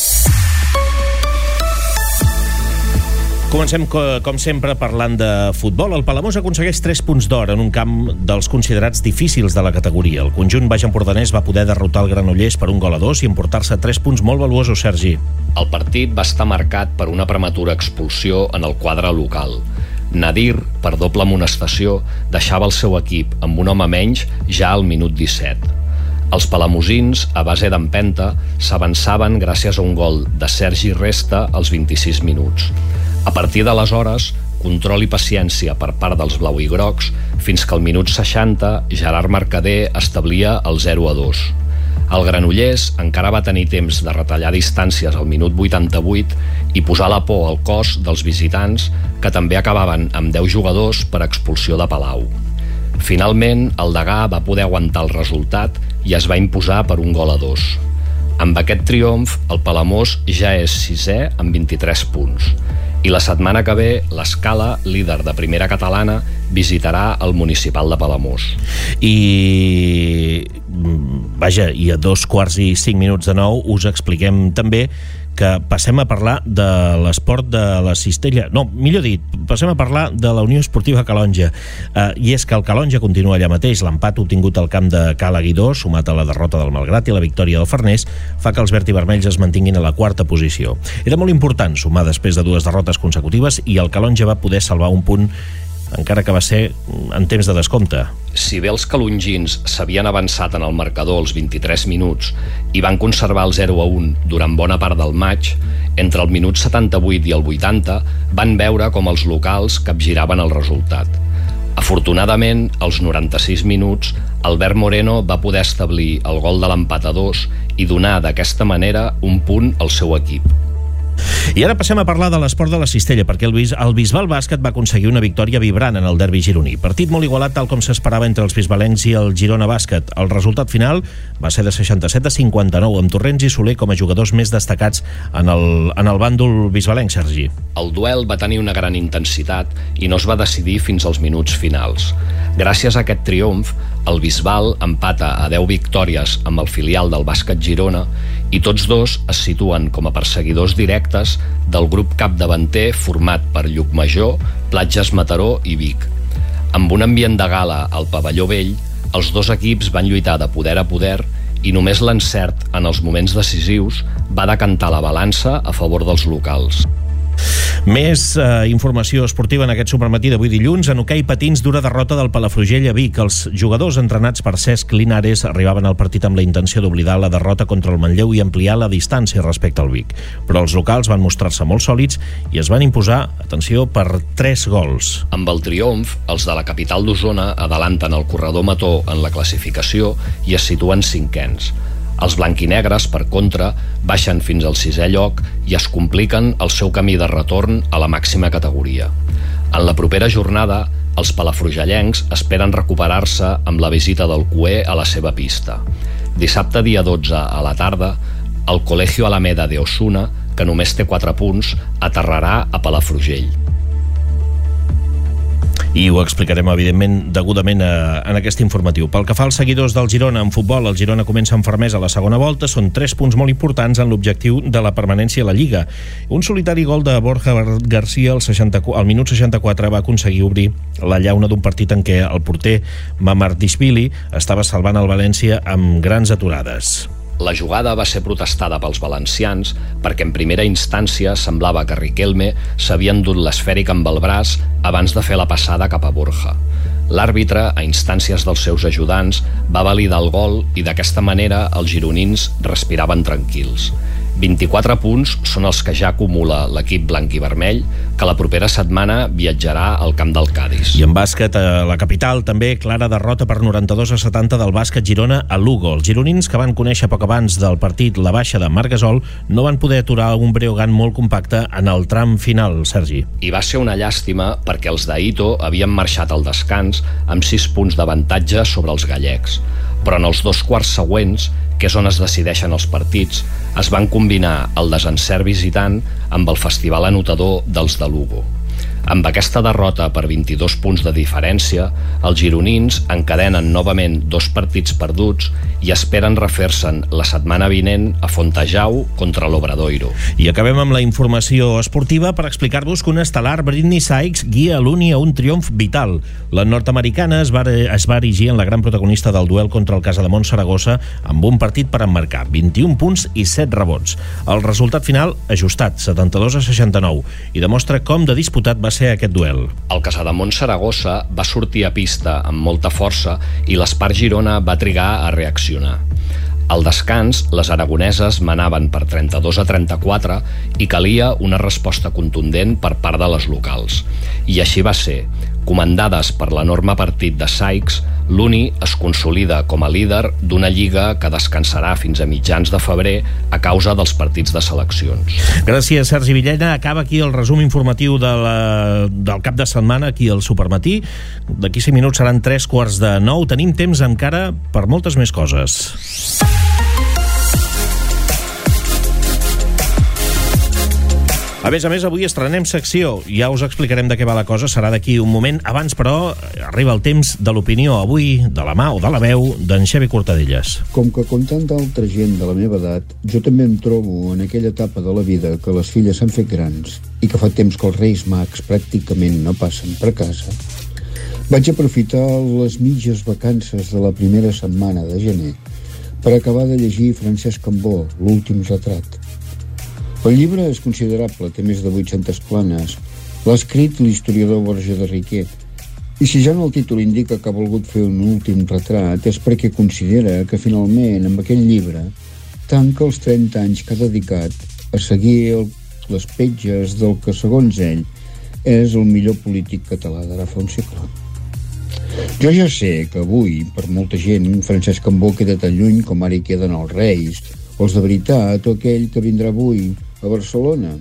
comencem, com sempre, parlant de futbol. El Palamós aconsegueix 3 punts d'or en un camp dels considerats difícils de la categoria. El conjunt baix-empordanès va poder derrotar el Granollers per 1-2 i emportar-se 3 punts molt valuosos, Sergi. El partit va estar marcat per una prematura expulsió en el quadre local. Nadir, per doble amonestació, deixava el seu equip amb un home menys ja al minut 17. Els palamosins, a base d'empenta, s'avançaven gràcies a un gol de Sergi Resta als 26 minuts. A partir d'aleshores, control i paciència per part dels blau i grocs, fins que al minut 60 Gerard Mercader establia el 0-2. El Granollers encara va tenir temps de retallar distàncies al minut 88 i posar la por al cos dels visitants, que també acabaven amb 10 jugadors per expulsió de Palau. Finalment, el Degà va poder aguantar el resultat i es va imposar per 1-2. Amb aquest triomf, el Palamós ja és 6è amb 23 punts. I la setmana que ve, l'Escala, líder de primera catalana, visitarà el municipal de Palamós. I a 2:05 us expliquem també que passem a parlar de l'esport de la cistella. No, millor dit, passem a parlar de la Unió Esportiva Calonja. I és que el Calonja continua allà mateix. L'empat obtingut al camp de Cala Guidó, sumat a la derrota del Malgrat i la victòria del Farners, fa que els verd i vermells es mantinguin a la 4a posició. Era molt important sumar després de 2 derrotes consecutives i el Calonja va poder salvar un punt, encara que va ser en temps de descompte. Si bé els calongins s'havien avançat en el marcador als 23 minuts i van conservar el 0-1 durant bona part del maig, entre el minut 78 i el 80 van veure com els locals capgiraven el resultat. Afortunadament, als 96 minuts, Albert Moreno va poder establir el gol de l'empat a 2 i donar d'aquesta manera un punt al seu equip. I ara passem a parlar de l'esport de la cistella, perquè el Bisbal Bàsquet va aconseguir una victòria vibrant en el derbi gironí. Partit molt igualat, tal com s'esperava entre els bisbalencs i el Girona Bàsquet. El resultat final va ser de 67-59, amb Torrents i Soler com a jugadors més destacats en el bàndol bisbalenc, Sergi. El duel va tenir una gran intensitat i no es va decidir fins als minuts finals. Gràcies a aquest triomf, el Bisbal empata a 10 victòries amb el filial del Bàsquet Girona i tots dos es situen com a perseguidors directes del grup capdavanter format per Llucmajor, Platges Mataró i Vic. Amb un ambient de gala al pavelló vell, els dos equips van lluitar de poder a poder i només l'encert en els moments decisius va decantar la balança a favor dels locals. Més informació esportiva en aquest supermatí d'avui dilluns. En hoquei patins, dura derrota del Palafrugell a Vic. Els jugadors entrenats per Cesc Linares arribaven al partit amb la intenció d'oblidar la derrota contra el Manlleu i ampliar la distància respecte al Vic. Però els locals van mostrar-se molt sòlids i es van imposar, atenció, per 3 gols. Amb el triomf, els de la capital d'Osona adelanten el corredor Mató en la classificació i es situen 5ens. Els blanquinegres, per contra, baixen fins al 6è lloc i es compliquen el seu camí de retorn a la màxima categoria. En la propera jornada, els palafrugellencs esperen recuperar-se amb la visita del CUE a la seva pista. Dissabte, dia 12, a la tarda, el Colegio Alameda de Osuna, que només té 4 punts, aterrarà a Palafrugell. I ho explicarem, evidentment, degudament en aquest informatiu. Pel que fa als seguidors del Girona en futbol, el Girona comença amb fermesa a la segona volta. Són 3 punts molt importants en l'objectiu de la permanència a la Lliga. Un solitari gol de Borja García al minut 64 va aconseguir obrir la llauna d'un partit en què el porter Mamardishvili estava salvant el València amb grans aturades. La jugada va ser protestada pels valencians perquè en primera instància semblava que Riquelme s'havia endut l'esfèric amb el braç abans de fer la passada cap a Borja. L'àrbitre, a instàncies dels seus ajudants, va validar el gol i d'aquesta manera els gironins respiraven tranquils. 24 punts són els que ja acumula l'equip blanc i vermell, que la propera setmana viatjarà al camp del Cadis. I en bàsquet, a la capital, també clara derrota per 92-70 del Bàsquet Girona a Lugo. Els gironins, que van conèixer poc abans del partit la baixa de Marc Gasol, no van poder aturar un Breogán molt compacte en el tram final, Sergi. I va ser una llàstima perquè els d'Aito havien marxat al descans amb 6 punts d'avantatge sobre els gallecs. Però en els 2 quarts següents, que és on es decideixen els partits, es van combinar el desencert visitant amb el festival anotador dels de Lugo. Amb aquesta derrota per 22 punts de diferència, els gironins encadenen novament 2 partits perduts i esperen refer-se'n la setmana vinent a Fontejau contra l'Obradoiro. I acabem amb la informació esportiva per explicar-vos que un estel·lar, Britney Sykes, guia l'Uni a un triomf vital. La nord-americana es va erigir en la gran protagonista del duel contra el Casademont Saragossa amb un partit per emmarcar, 21 punts i 7 rebots. El resultat final ajustat, 72-69, i demostra com de disputat va ser aquest duel. El Casademont Saragossa va sortir a pista amb molta força i l'Espart Girona va trigar a reaccionar. Al descans, les aragoneses manaven per 32-34 i calia una resposta contundent per part de les locals. I així va ser, Comandades per l'enorme partit de Sykes, l'Uni es consolida com a líder d'una lliga que descansarà fins a mitjans de febrer a causa dels partits de seleccions. Gràcies, Sergi Villena. Acaba aquí el resum informatiu del cap de setmana aquí al Supermatí. D'aquí 5 minuts seran 8:45. Tenim temps encara per moltes més coses. A més, avui estrenem secció. Ja us explicarem de què va la cosa, serà d'aquí un moment. Abans, però, arriba el temps de l'opinió. Avui, de la mà o de la veu, d'en Xevi Cortadellas. Com que com tanta altra gent de la meva edat, jo també em trobo en aquella etapa de la vida que les filles s'han fet grans i que fa temps que els Reis Mags pràcticament no passen per casa. Vaig aprofitar les mitges vacances de la primera setmana de gener per acabar de llegir Francesc Cambó, L'últim retrat. El llibre és considerable, té més de 800 planes. L'ha escrit l'historiador Borja de Riquer. I si ja en el títol indica que ha volgut fer un últim retrat, és perquè considera que finalment amb aquell llibre tanca els 30 anys que ha dedicat a seguir les petges del que, segons ell, és el millor polític català d'ara fa un segle. Jo ja sé que avui, per molta gent, Francesc Cambó queda tan lluny com ara hi queden els Reis, o els de veritat, o aquell que vindrà avui a Barcelona.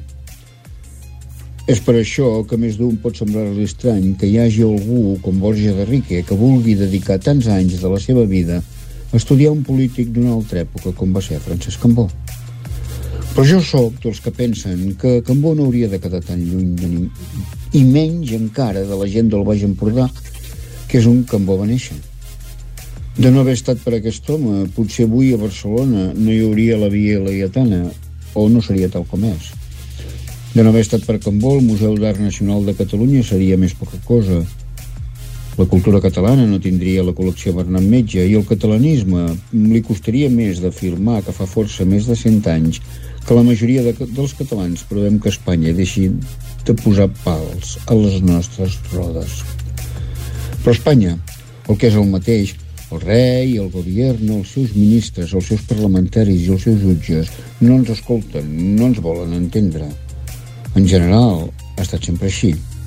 És per això que més d'un pot semblar-li estrany que hi hagi algú com Borja de Riquer que vulgui dedicar tants anys de la seva vida a estudiar un polític d'una altra època com va ser Francesc Cambó. Però jo sóc dels que pensen que Cambó no hauria de quedar tan lluny de ningú, i menys encara de la gent del Baix Empordà, que és on Cambó va néixer. De no haver estat per aquest home, potser avui a Barcelona no hi hauria la Via Laietana, o no seria tal com és. De no haver estat per Cambó, el Museu d'Art Nacional de Catalunya seria més poca cosa. La cultura catalana no tindria la col·lecció Bernat Metge i el catalanisme li costaria més de filmar, que fa força més de 100 anys, que la majoria dels catalans provem que Espanya deixi de posar pals a les nostres rodes. Però Espanya, el que és el mateix, el rei, el govern, els seus ministres, els seus parlamentaris i els seus jutges no ens escolten, no ens volen entendre. En general, ha estat sempre així.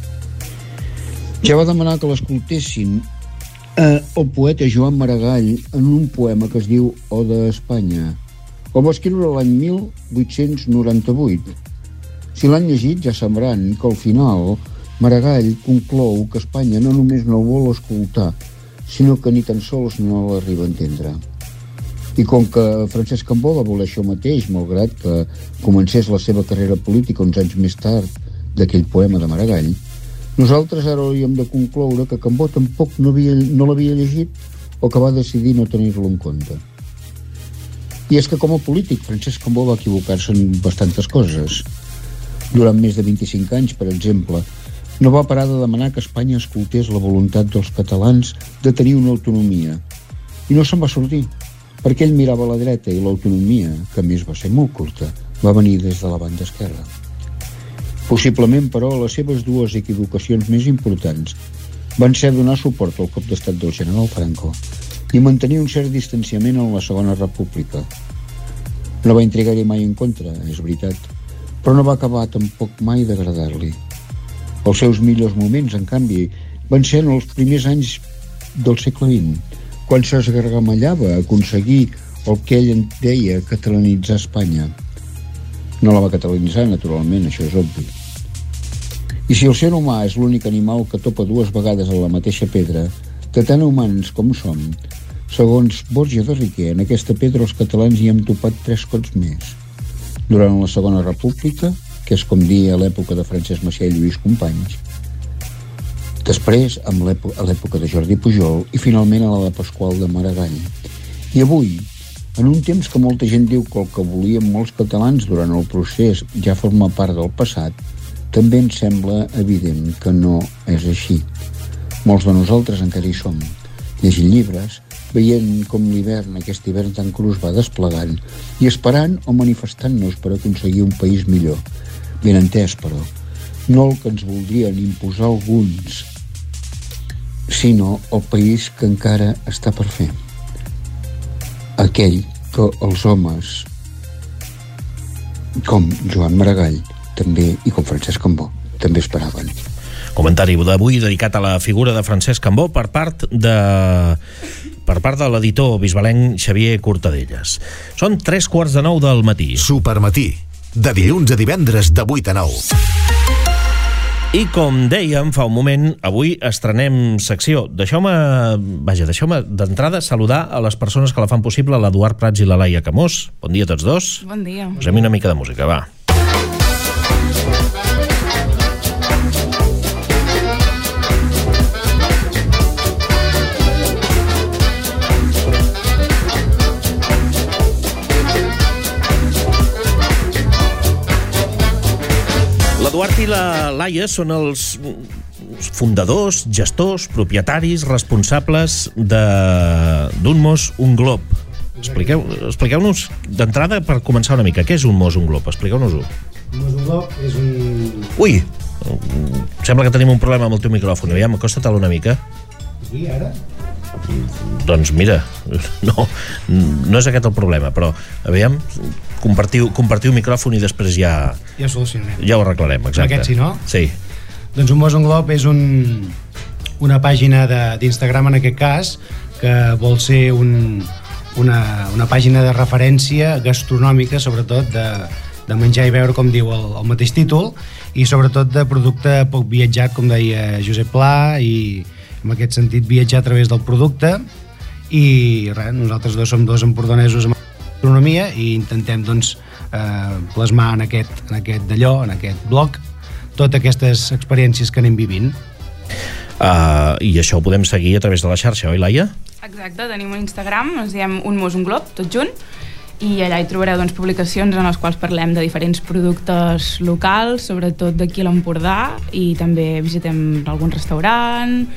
Ja va demanar que l'escoltessin el poeta Joan Maragall en un poema que es diu Oda a Espanya. El va escriure l'any 1898. Si l'han llegit ja sabran que al final Maragall conclou que Espanya no només no el vol escoltar, sinó que ni tan sols no l'arriba a entendre. I com que Francesc Cambó va voler això mateix, malgrat que comencés la seva carrera política uns anys més tard d'aquell poema de Maragall, nosaltres ara hauríem de concloure que Cambó tampoc no l'havia llegit o que va decidir no tenir-lo en compte. I és que com a polític Francesc Cambó va equivocar-se en bastantes coses. Durant més de 25 anys, per exemple, no va parar de demanar que Espanya escoltés la voluntat dels catalans de tenir una autonomia. I no se'n va sortir, perquè ell mirava a la dreta i l'autonomia, que a més va ser molt curta, va venir des de la banda esquerra. Possiblement, però, les seves dues equivocacions més importants van ser donar suport al cop d'estat del general Franco i mantenir un cert distanciament en la Segona República. No va intrigar-hi mai en contra, és veritat, però no va acabar tampoc mai d'agradar-li. Els seus millors moments, en canvi, van ser en els primers anys del segle XX, quan s'esgargamellava a aconseguir el que ell en deia catalanitzar Espanya. No la va catalanitzar, naturalment, això és obvi. I si el ser humà és l'únic animal que topa dues vegades a la mateixa pedra, de tan humans com som, segons Borja de Riquer, en aquesta pedra els catalans hi hem topat 3 cops més. Durant la Segona República, que és com dir a l'època de Francesc Macià i Lluís Companys, després a l'època de Jordi Pujol i finalment a la de Pasqual de Maragall. I avui, en un temps que molta gent diu que el que volien molts catalans durant el procés ja forma part del passat, també ens sembla evident que no és així. Molts de nosaltres encara hi som, llegint llibres, veient com l'hivern, aquest hivern tan crus, va desplegant i esperant o manifestant-nos per aconseguir un país millor. Ben entès, però, no el que ens voldrien imposar alguns, sinó el país que encara està per fer. Aquell que els homes com Joan Maragall també, i com Francesc Cambó, també esperaven. Comentari d'avui dedicat a la figura de Francesc Cambó per part de l'editor bisbalenc Xavier Cortadelles. Són 3:45 del matí. Supermatí, de dilluns a divendres de 8 a 9. I com dèiem fa un moment, avui estrenem secció. Deixeu-me d'entrada saludar a les persones que la fan possible, l'Eduard Prats i la Laia Camós. Bon dia a tots dos. Bon dia. Posem una mica de música, va. L'Eduard i la Laia són els fundadors, gestors, propietaris, responsables d'un Mos, un Glob. Expliqueu-nos d'entrada, per començar una mica, què és un Mos, un Glob? Expliqueu-nos-ho. Un Mos, un Glob és un... Ui! Sembla que tenim un problema amb el teu micròfon. Aviam, acosta-te'l una mica. I ara? Doncs mira, no és aquest el problema, però aviam, compartiu micròfon i després ja ho solucionarem. Ja ho arreglarem, exacte. Aquest sí, no? Sí. Doncs un Mos, un Glob és una pàgina d'Instagram, en aquest cas, que vol ser una pàgina de referència gastronòmica, sobretot de menjar i beure, com diu el mateix títol, i sobretot de producte poc viatjat, com deia Josep Pla, i en aquest sentit viatjar a través del producte. I res, nosaltres dos som dos empordanesos amb gastronomia i intentem doncs plasmar en aquest blog totes aquestes experiències que anem vivint. I això ho podem seguir a través de la xarxa, oi, Laia? Exacte, tenim un Instagram, ens diem Un Mos, un Glob, tot junt, i allà hi trobareu doncs, publicacions en les quals parlem de diferents productes locals, sobretot d'aquí a l'Empordà, i també visitem algun restaurant,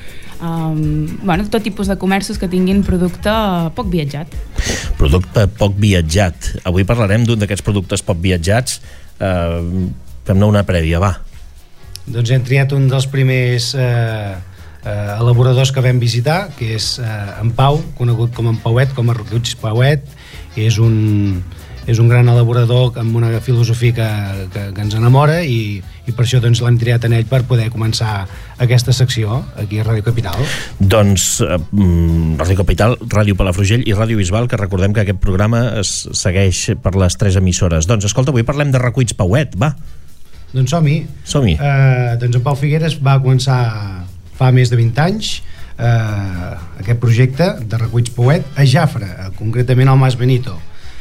tot tipus de comerços que tinguin producte poc viatjat. Producte poc viatjat. Avui parlarem d'un d'aquests productes poc viatjats. Fem-ne una prèvia, va. Doncs hem triat un dels primers elaboradors que vam visitar, que és en Pau, conegut com en Pauet, com a Recuits Pauet. És un gran elaborador amb una filosofia que ens enamora i per això doncs, l'hem triat en ell per poder començar aquesta secció aquí a Ràdio Capital. Doncs Ràdio Capital, Ràdio Palafrugell i Ràdio Bisbal, que recordem que aquest programa es segueix per les 3 emissores. Doncs escolta, avui parlem de Recuits Pauet, va. Doncs som-hi. Doncs en Pau Figueres va començar fa més de 20 anys aquest projecte de Recuits Pauet a Jafre, concretament al Mas Benito.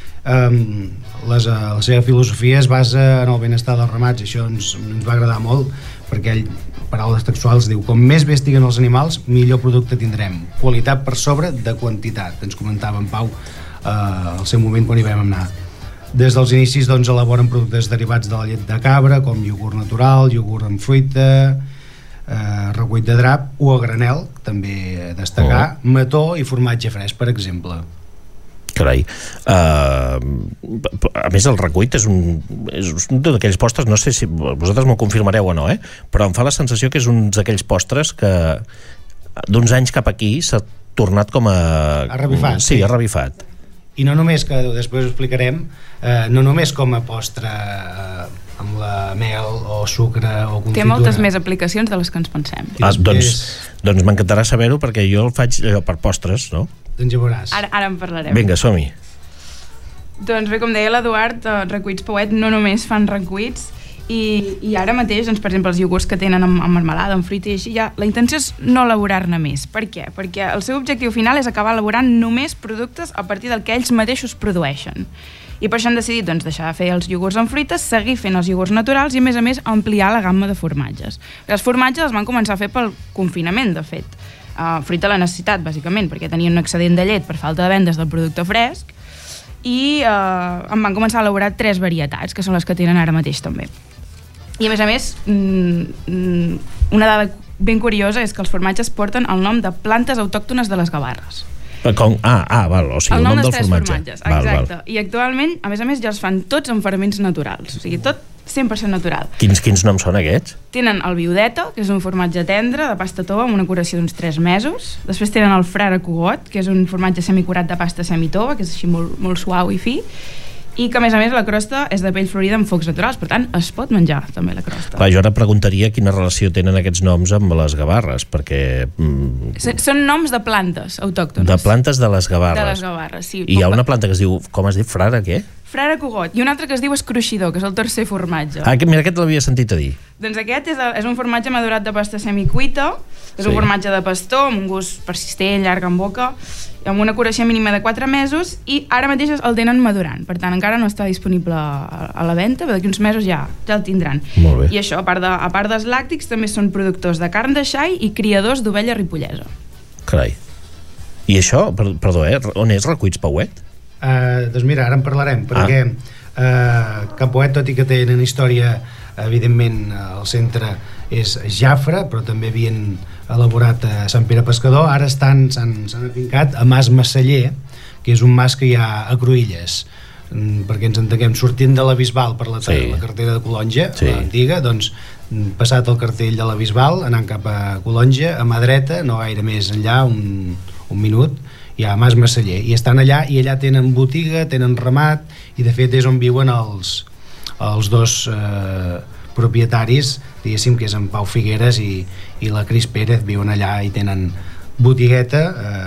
La seva filosofia es basa en el benestar dels ramats. Això ens va agradar molt perquè ell, paraules textuals, diu: com més bé estiguen els animals, millor producte tindrem, qualitat per sobre de quantitat. Ens comentava en Pau al seu moment quan hi vam anar. Des dels inicis doncs, elaboren productes derivats de la llet de cabra, com iogurt natural, iogurt amb fruita, recuit de drap o a granel, també destacar, mató i formatge fresc, per exemple. Carai. A més, el recuit és un d'aquells postres, no sé si vosaltres m'ho confirmareu o no, però em fa la sensació que és un d'aquells postres que d'uns anys cap aquí s'ha tornat com a... Ha revifat. Sí, ha revifat. I no només, que després ho explicarem, no només com a postre amb la mel o sucre o confitura. Té moltes més aplicacions de les que ens pensem. Doncs m'encantarà saber-ho, perquè jo el faig per postres, no? Doncs ja veuràs. Ara en parlarem. Vinga, som-hi. Doncs bé, com deia l'Eduard, Recuits Pauet no només fan recuits, i ara mateix, doncs, per exemple, els iogurts que tenen amb marmelada, amb fruita i així, la intenció és no elaborar-ne més. Per què? Perquè el seu objectiu final és acabar elaborant només productes a partir del que ells mateixos produeixen. I per això han decidit doncs, deixar de fer els iogurts amb fruites, seguir fent els iogurts naturals i, a més, ampliar la gamma de formatges. Els formatges els van començar a fer pel confinament, de fet. Fruit de la necessitat, bàsicament, perquè tenien un excedent de llet per falta de vendes del producte fresc, i en van començar a elaborar 3 varietats, que són les que tenen ara mateix també. I a més, una dada ben curiosa és que els formatges porten el nom de plantes autòctones de les Gavarres. Val, o sigui, el nom del formatge. Exacte. I actualment, a més, ja els fan tots amb ferments naturals, o sigui, tot 100% natural. Quins noms són aquests? Tenen el Viudeta, que és un formatge tendre de pasta tova amb una curació d'uns 3 mesos. Després tenen el Frare Cugot, que és un formatge semicurat de pasta semitova, que és així molt, molt suau i fi. i que a més la crosta és de pell florida amb focs naturals, per tant es pot menjar també la crosta. Clar, jo ara preguntaria quina relació tenen aquests noms amb les gavarres, perquè... Són noms de plantes autòctones. De plantes de les gavarres. De les gavarres, sí. I hi ha una planta que es diu, com has dit, frare, què? Frare cogot, i un altre que es diu escruixidor, que és el tercer formatge. Mira, aquest l'havia sentit a dir. Doncs aquest és un formatge madurat de pasta semicuita, és un formatge de pastor, amb un gust persistent, llarg en boca, amb una curació mínima de 4 mesos, i ara mateix el tenen madurant, per tant encara no està disponible a la venda, però d'aquí uns mesos ja el tindran. Molt bé. I això, a part dels làctics, també són productors de carn de xai i criadors d'ovella ripollesa. Carai. I això, perdó, on és Recuits Pauet? Doncs mira, ara en parlarem, perquè Can Pauet, tot i que tenen història, evidentment el centre és Jafre, però també havien elaborat a Sant Pere Pescador. Ara s'han afincat a Mas Massaller, que és un mas que hi ha a Cruïlles, perquè ens entenguem, sortint de la Bisbal per la carretera de Colonja, l'antiga, doncs passat el cartell de la Bisbal, anant cap a Colonja, a mà dreta, no gaire més enllà, un minut, hi ha Mas Massaller, i estan allà, i allà tenen botiga, tenen ramat, i de fet és on viuen els dos propietaris, diguéssim, que és en Pau Figueres i la Cris Pérez, viuen allà i tenen botigueta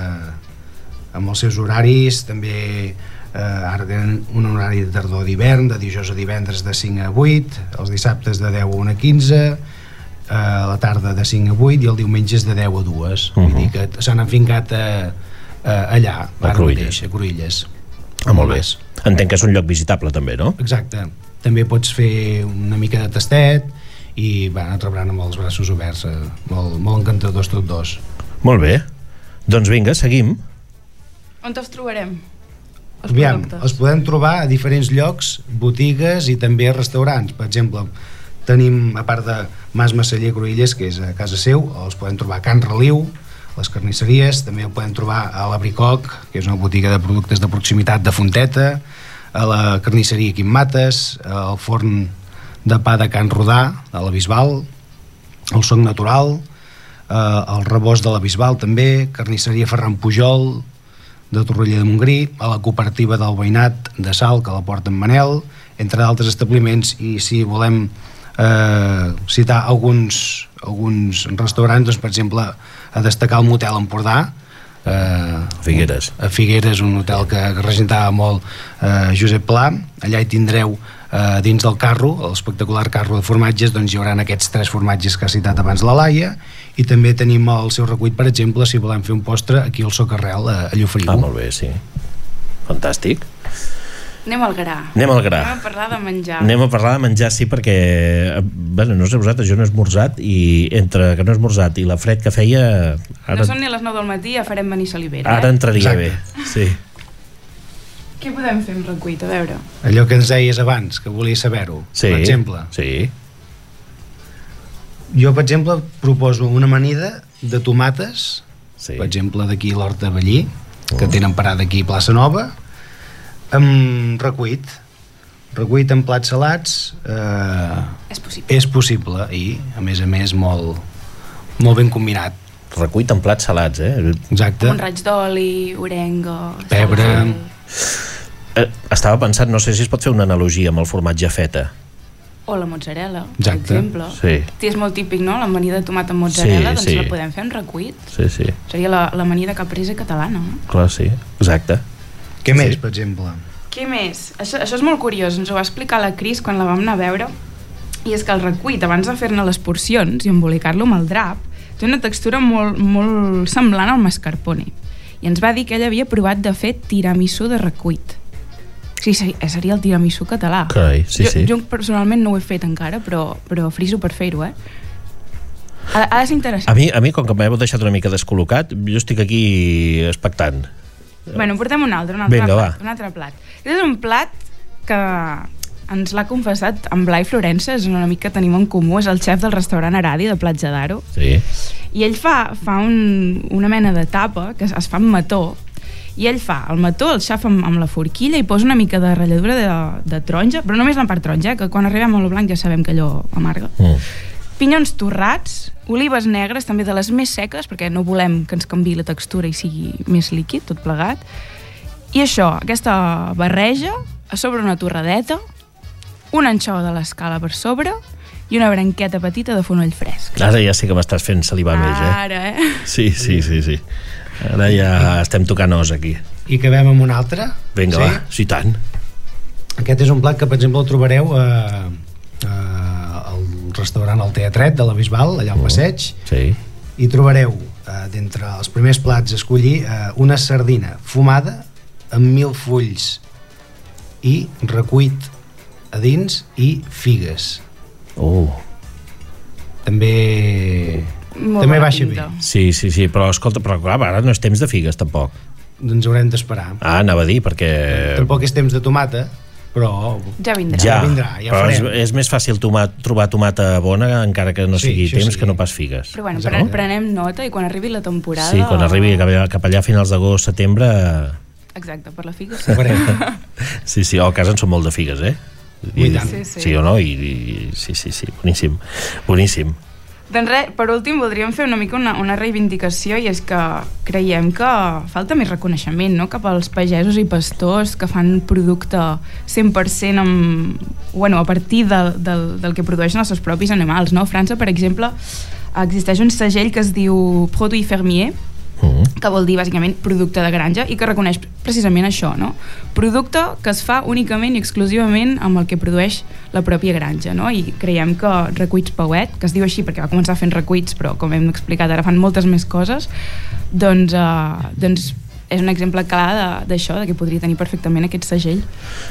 amb els seus horaris, també ara tenen un horari de tardor d'hivern, de dijous a divendres de 5 a 8, els dissabtes de 10 a 1 a 15, a la tarda de 5 a 8 i el diumenge és de 10 a 2. Vull dir que s'han enfincat allà, a Cruïlles. Molt bé. Entenc que és un lloc visitable també, no? Exacte. També pots fer una mica de tastet i et rebran amb els braços oberts, molt encantadors tots dos. Molt bé. Doncs vinga, seguim. On els trobarem? Aviam, els podem trobar a diferents llocs, botigues i també a restaurants. Per exemple, tenim, a part de Mas Massaller Cruïlles, que és a casa seu, els podem trobar a Can Reliu, les carnisseries, també el podem trobar a l'Abricoc, que és una botiga de productes de proximitat de Fonteta, a la carnisseria Quim Mates, al forn de pa de Can Rodà, a la Bisbal, al Soc Natural, al Rebost de la Bisbal també, carnisseria Ferran Pujol, de Torroella de Montgrí, a la cooperativa del veïnat de Salt, que la porta en Manel, entre d'altres establiments, i si volem citar alguns restaurants, doncs, per exemple, a destacar el Motel Empordà, Figueres. A Figueres, un hotel que regentava molt Josep Pla. Allà hi tindreu dins del carro, l'espectacular carro de formatges, doncs hi haurà aquests 3 formatges que ha citat abans la Laia, i també tenim el seu recull, per exemple, si volem fer un postre aquí al Socarrel, a Llofriu. Molt bé, sí. Fantàstic. Anem al gra. Anem al gra. Anem a parlar de menjar. Anem a parlar de menjar, sí, perquè no sé vosaltres, jo no he esmorzat, i entre que no he esmorzat i la fred que feia... No són ni les 9 del matí, ja farem venir salivera. Ara entraria bé, sí. Què podem fer amb recuit, a veure? Allò que ens deies abans, que volies saber-ho, per exemple. Sí. Jo, per exemple, proposo una amanida de tomates, per exemple, d'aquí l'Horta Vallí, que tenen parada aquí a Plaça Nova, amb recuit amb plats salats. És possible i a més molt ben combinat. Recuit amb plats salats, Exacte. Un raig d'oli, orenga, pebre. Estava pensant, no sé si es pot fer una analogia amb el formatge feta o la mozzarella, per exemple. És molt típic, no? L'amanida de tomat amb mozzarella, doncs la podem fer en recuit. Seria l'amanida caprese catalana, no? Clar, sí, exacte. Què més, per exemple? Què més? Això és molt curiós, ens ho va explicar la Cris quan la vam anar a veure, i és que el recuit, abans de fer-ne les porcions i embolicar-lo amb el drap, té una textura molt semblant al mascarpone, i ens va dir que ella havia provat de fer tiramisú de recuit. Sí, seria el tiramisú català. Carai, sí. Jo personalment no ho he fet encara, però friso per fer-ho, Ha de ser interessant. A mi, com que m'heu deixat una mica descol·locat, jo estic aquí expectant. Bueno, portem un altre plat. Aquest és un plat que ens l'ha confessat en Blai Florença, és una amic que tenim en comú, és el xef del restaurant Aradi de Platja d'Aro. Sí. I ell fa una mena de tapa que es fa amb mató, i ell fa el mató, el xafa amb la forquilla i posa una mica de ratlladura de taronja, però només la part taronja, que quan arribem a lo blanc ja sabem que allò amarga. Pinyons torrats, olives negres, també de les més seques, perquè no volem que ens canviï la textura i sigui més líquid, tot plegat, I això, aquesta barreja, a sobre una torradeta, un anxou de l'escala per sobre i una branqueta petita de fonoll fresc. Ara ja sé que m'estàs fent salivar més, eh? Ara, Sí. Ara ja estem tocant os aquí. I acabem amb un altre? Vinga, sí? va, sí tant. Aquest és un plat que, per exemple, el trobareu al restaurant El Teatret de la Bisbal, allà al Passeig. Sí. I trobareu, d'entre els primers plats a escollir, una sardina fumada amb 1000 fulls i recuit a dins i figues. També baixa bé. Sí, però escolta, clar, ara no és temps de figues tampoc. Doncs haurem d'esperar. Anava a dir, perquè... Tampoc és temps de tomata, però... Ja vindrà. Ja però farem. és més fàcil trobar tomata bona, encara que no sigui temps, que no pas figues. Però bueno, prenem nota i quan arribi la temporada... Sí, quan arribi cap allà a finals d'agost, setembre... Exacte, per la figa. Sí, a casa en són molt de figues, eh? Sí o no? Sí, boníssim. Doncs res, per últim voldríem fer una mica una reivindicació, i és que creiem que falta més reconeixement, no?, cap als pagesos i pastors que fan producte 100% a partir del que produeixen els seus propis animals, no? A França, per exemple, existeix un segell que es diu Produit Fermier, que vol dir bàsicament producte de granja, i que reconeix precisament això, no? Producte que es fa únicament i exclusivament amb el que produeix la pròpia granja, no? I creiem que Recuits Pauet, que es diu així perquè va començar fent recuits, però com hem explicat ara fan moltes més coses, doncs és un exemple clar d'això, de que podria tenir perfectament aquest segell.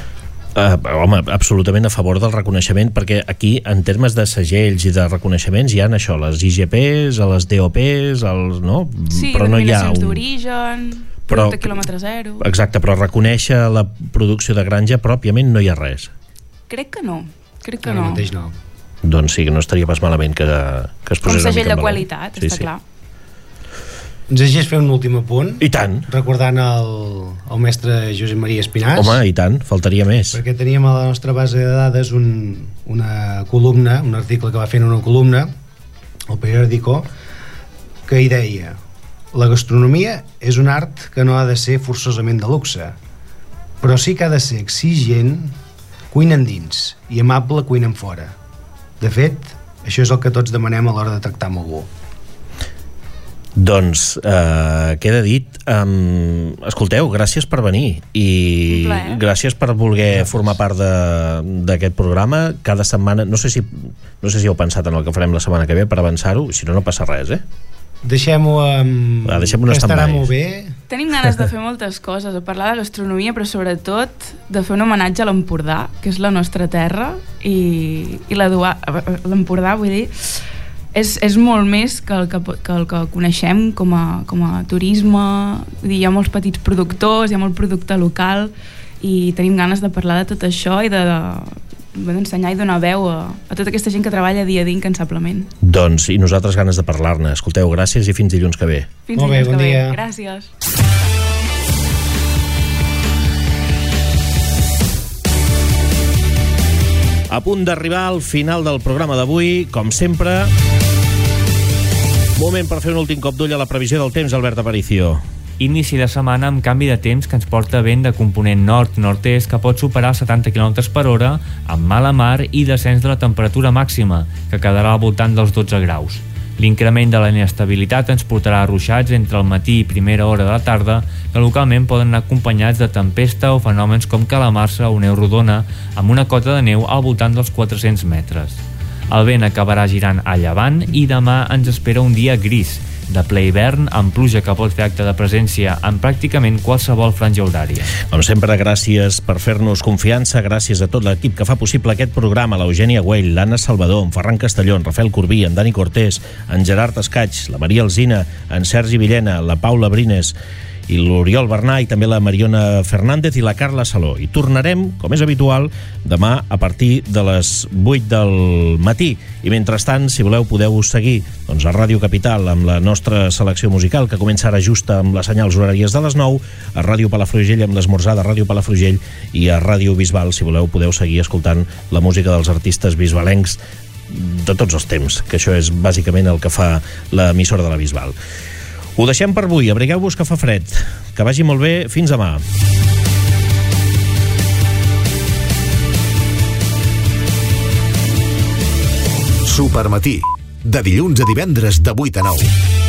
Home, absolutament a favor del reconeixement, perquè aquí, en termes de segells i de reconeixements, hi ha això, les IGPs, les DOPs, no? Sí, però no hi ha d'origen, producte quilòmetre zero... Exacte, però reconèixer la producció de granja pròpiament no hi ha res. Crec que no. Ara mateix no. Doncs sí, que no estaria pas malament que es posés una mica en valor. Com segell de qualitat, està clar. Ens deixes fer un últim apunt? I tant. Recordant el mestre Josep Maria Espinàs. Hi tant, faltaria més. Perquè teníem a la nostra base de dades una columna, un article que va fer en una columna, el periòdico, que hi deia: la gastronomia és un art que no ha de ser forçosament de luxe, però sí que ha de ser exigent, cuina endins, i amable cuina en fora. De fet, això és el que tots demanem a l'hora de tractar amb algú. Doncs queda dit. Escolteu, gràcies per venir i gràcies per voler formar part d'aquest programa cada setmana. No sé si heu pensat en el que farem la setmana que ve per avançar-ho, si no passa res, eh? Deixem-ho que estarà molt bé. Tenim ganes de fer moltes coses, de parlar de gastronomia, però sobretot de fer un homenatge a l'Empordà, que és la nostra terra, i l'Empordà, vull dir, és molt més que el que coneixem com a turisme. Hi ha molts petits productors, hi ha molt producte local, i tenim ganes de parlar de tot això i d'ensenyar i donar veu a tota aquesta gent que treballa dia a dia incansablement. Doncs, i nosaltres ganes de parlar-ne. Escolteu, gràcies i fins dilluns que ve. Fins dilluns que ve. Gràcies. A punt d'arribar al final del programa d'avui, com sempre, moment per fer un últim cop d'ull a la previsió del temps, Albert Aparicio. Inici de setmana amb canvi de temps que ens porta vent de component nord-nord-est que pot superar els 70 km per hora, amb mala mar i descens de la temperatura màxima, que quedarà al voltant dels 12 graus. L'increment de la inestabilitat ens portarà ruixats entre el matí i primera hora de la tarda, que localment poden anar acompanyats de tempesta o fenòmens com calamarsa o neu rodona, amb una cota de neu al voltant dels 400 metres. El vent acabarà girant a llevant i demà ens espera un dia gris, de ple hivern, amb pluja que pot fer acte de presència en pràcticament qualsevol franja horària. Com sempre, gràcies per fer-nos confiança, gràcies a tot l'equip que fa possible aquest programa, l'Eugènia Güell, l'Anna Salvador, en Ferran Castelló, en Rafael Corbí, en Dani Cortés, en Gerard Escaig, la Maria Alsina, en Sergi Villena, la Paula Brines i l'Oriol Bernà, i també la Mariona Fernández i la Carla Saló. I tornarem, com és habitual, demà a partir de les 8 del matí. I mentrestant, si voleu, podeu seguir a Ràdio Capital amb la nostra selecció musical, que comença ara just amb les senyals horàries de les 9, a Ràdio Palafrugell amb l'esmorzar de Ràdio Palafrugell, i a Ràdio Bisbal, si voleu, podeu seguir escoltant la música dels artistes bisbalencs de tots els temps, que això és bàsicament el que fa l'emissora de la Bisbal. Ho deixem per avui, abrigueu-vos que fa fred. Que vagi molt bé, fins demà. Supermatí, de dilluns a divendres de 8 a 9.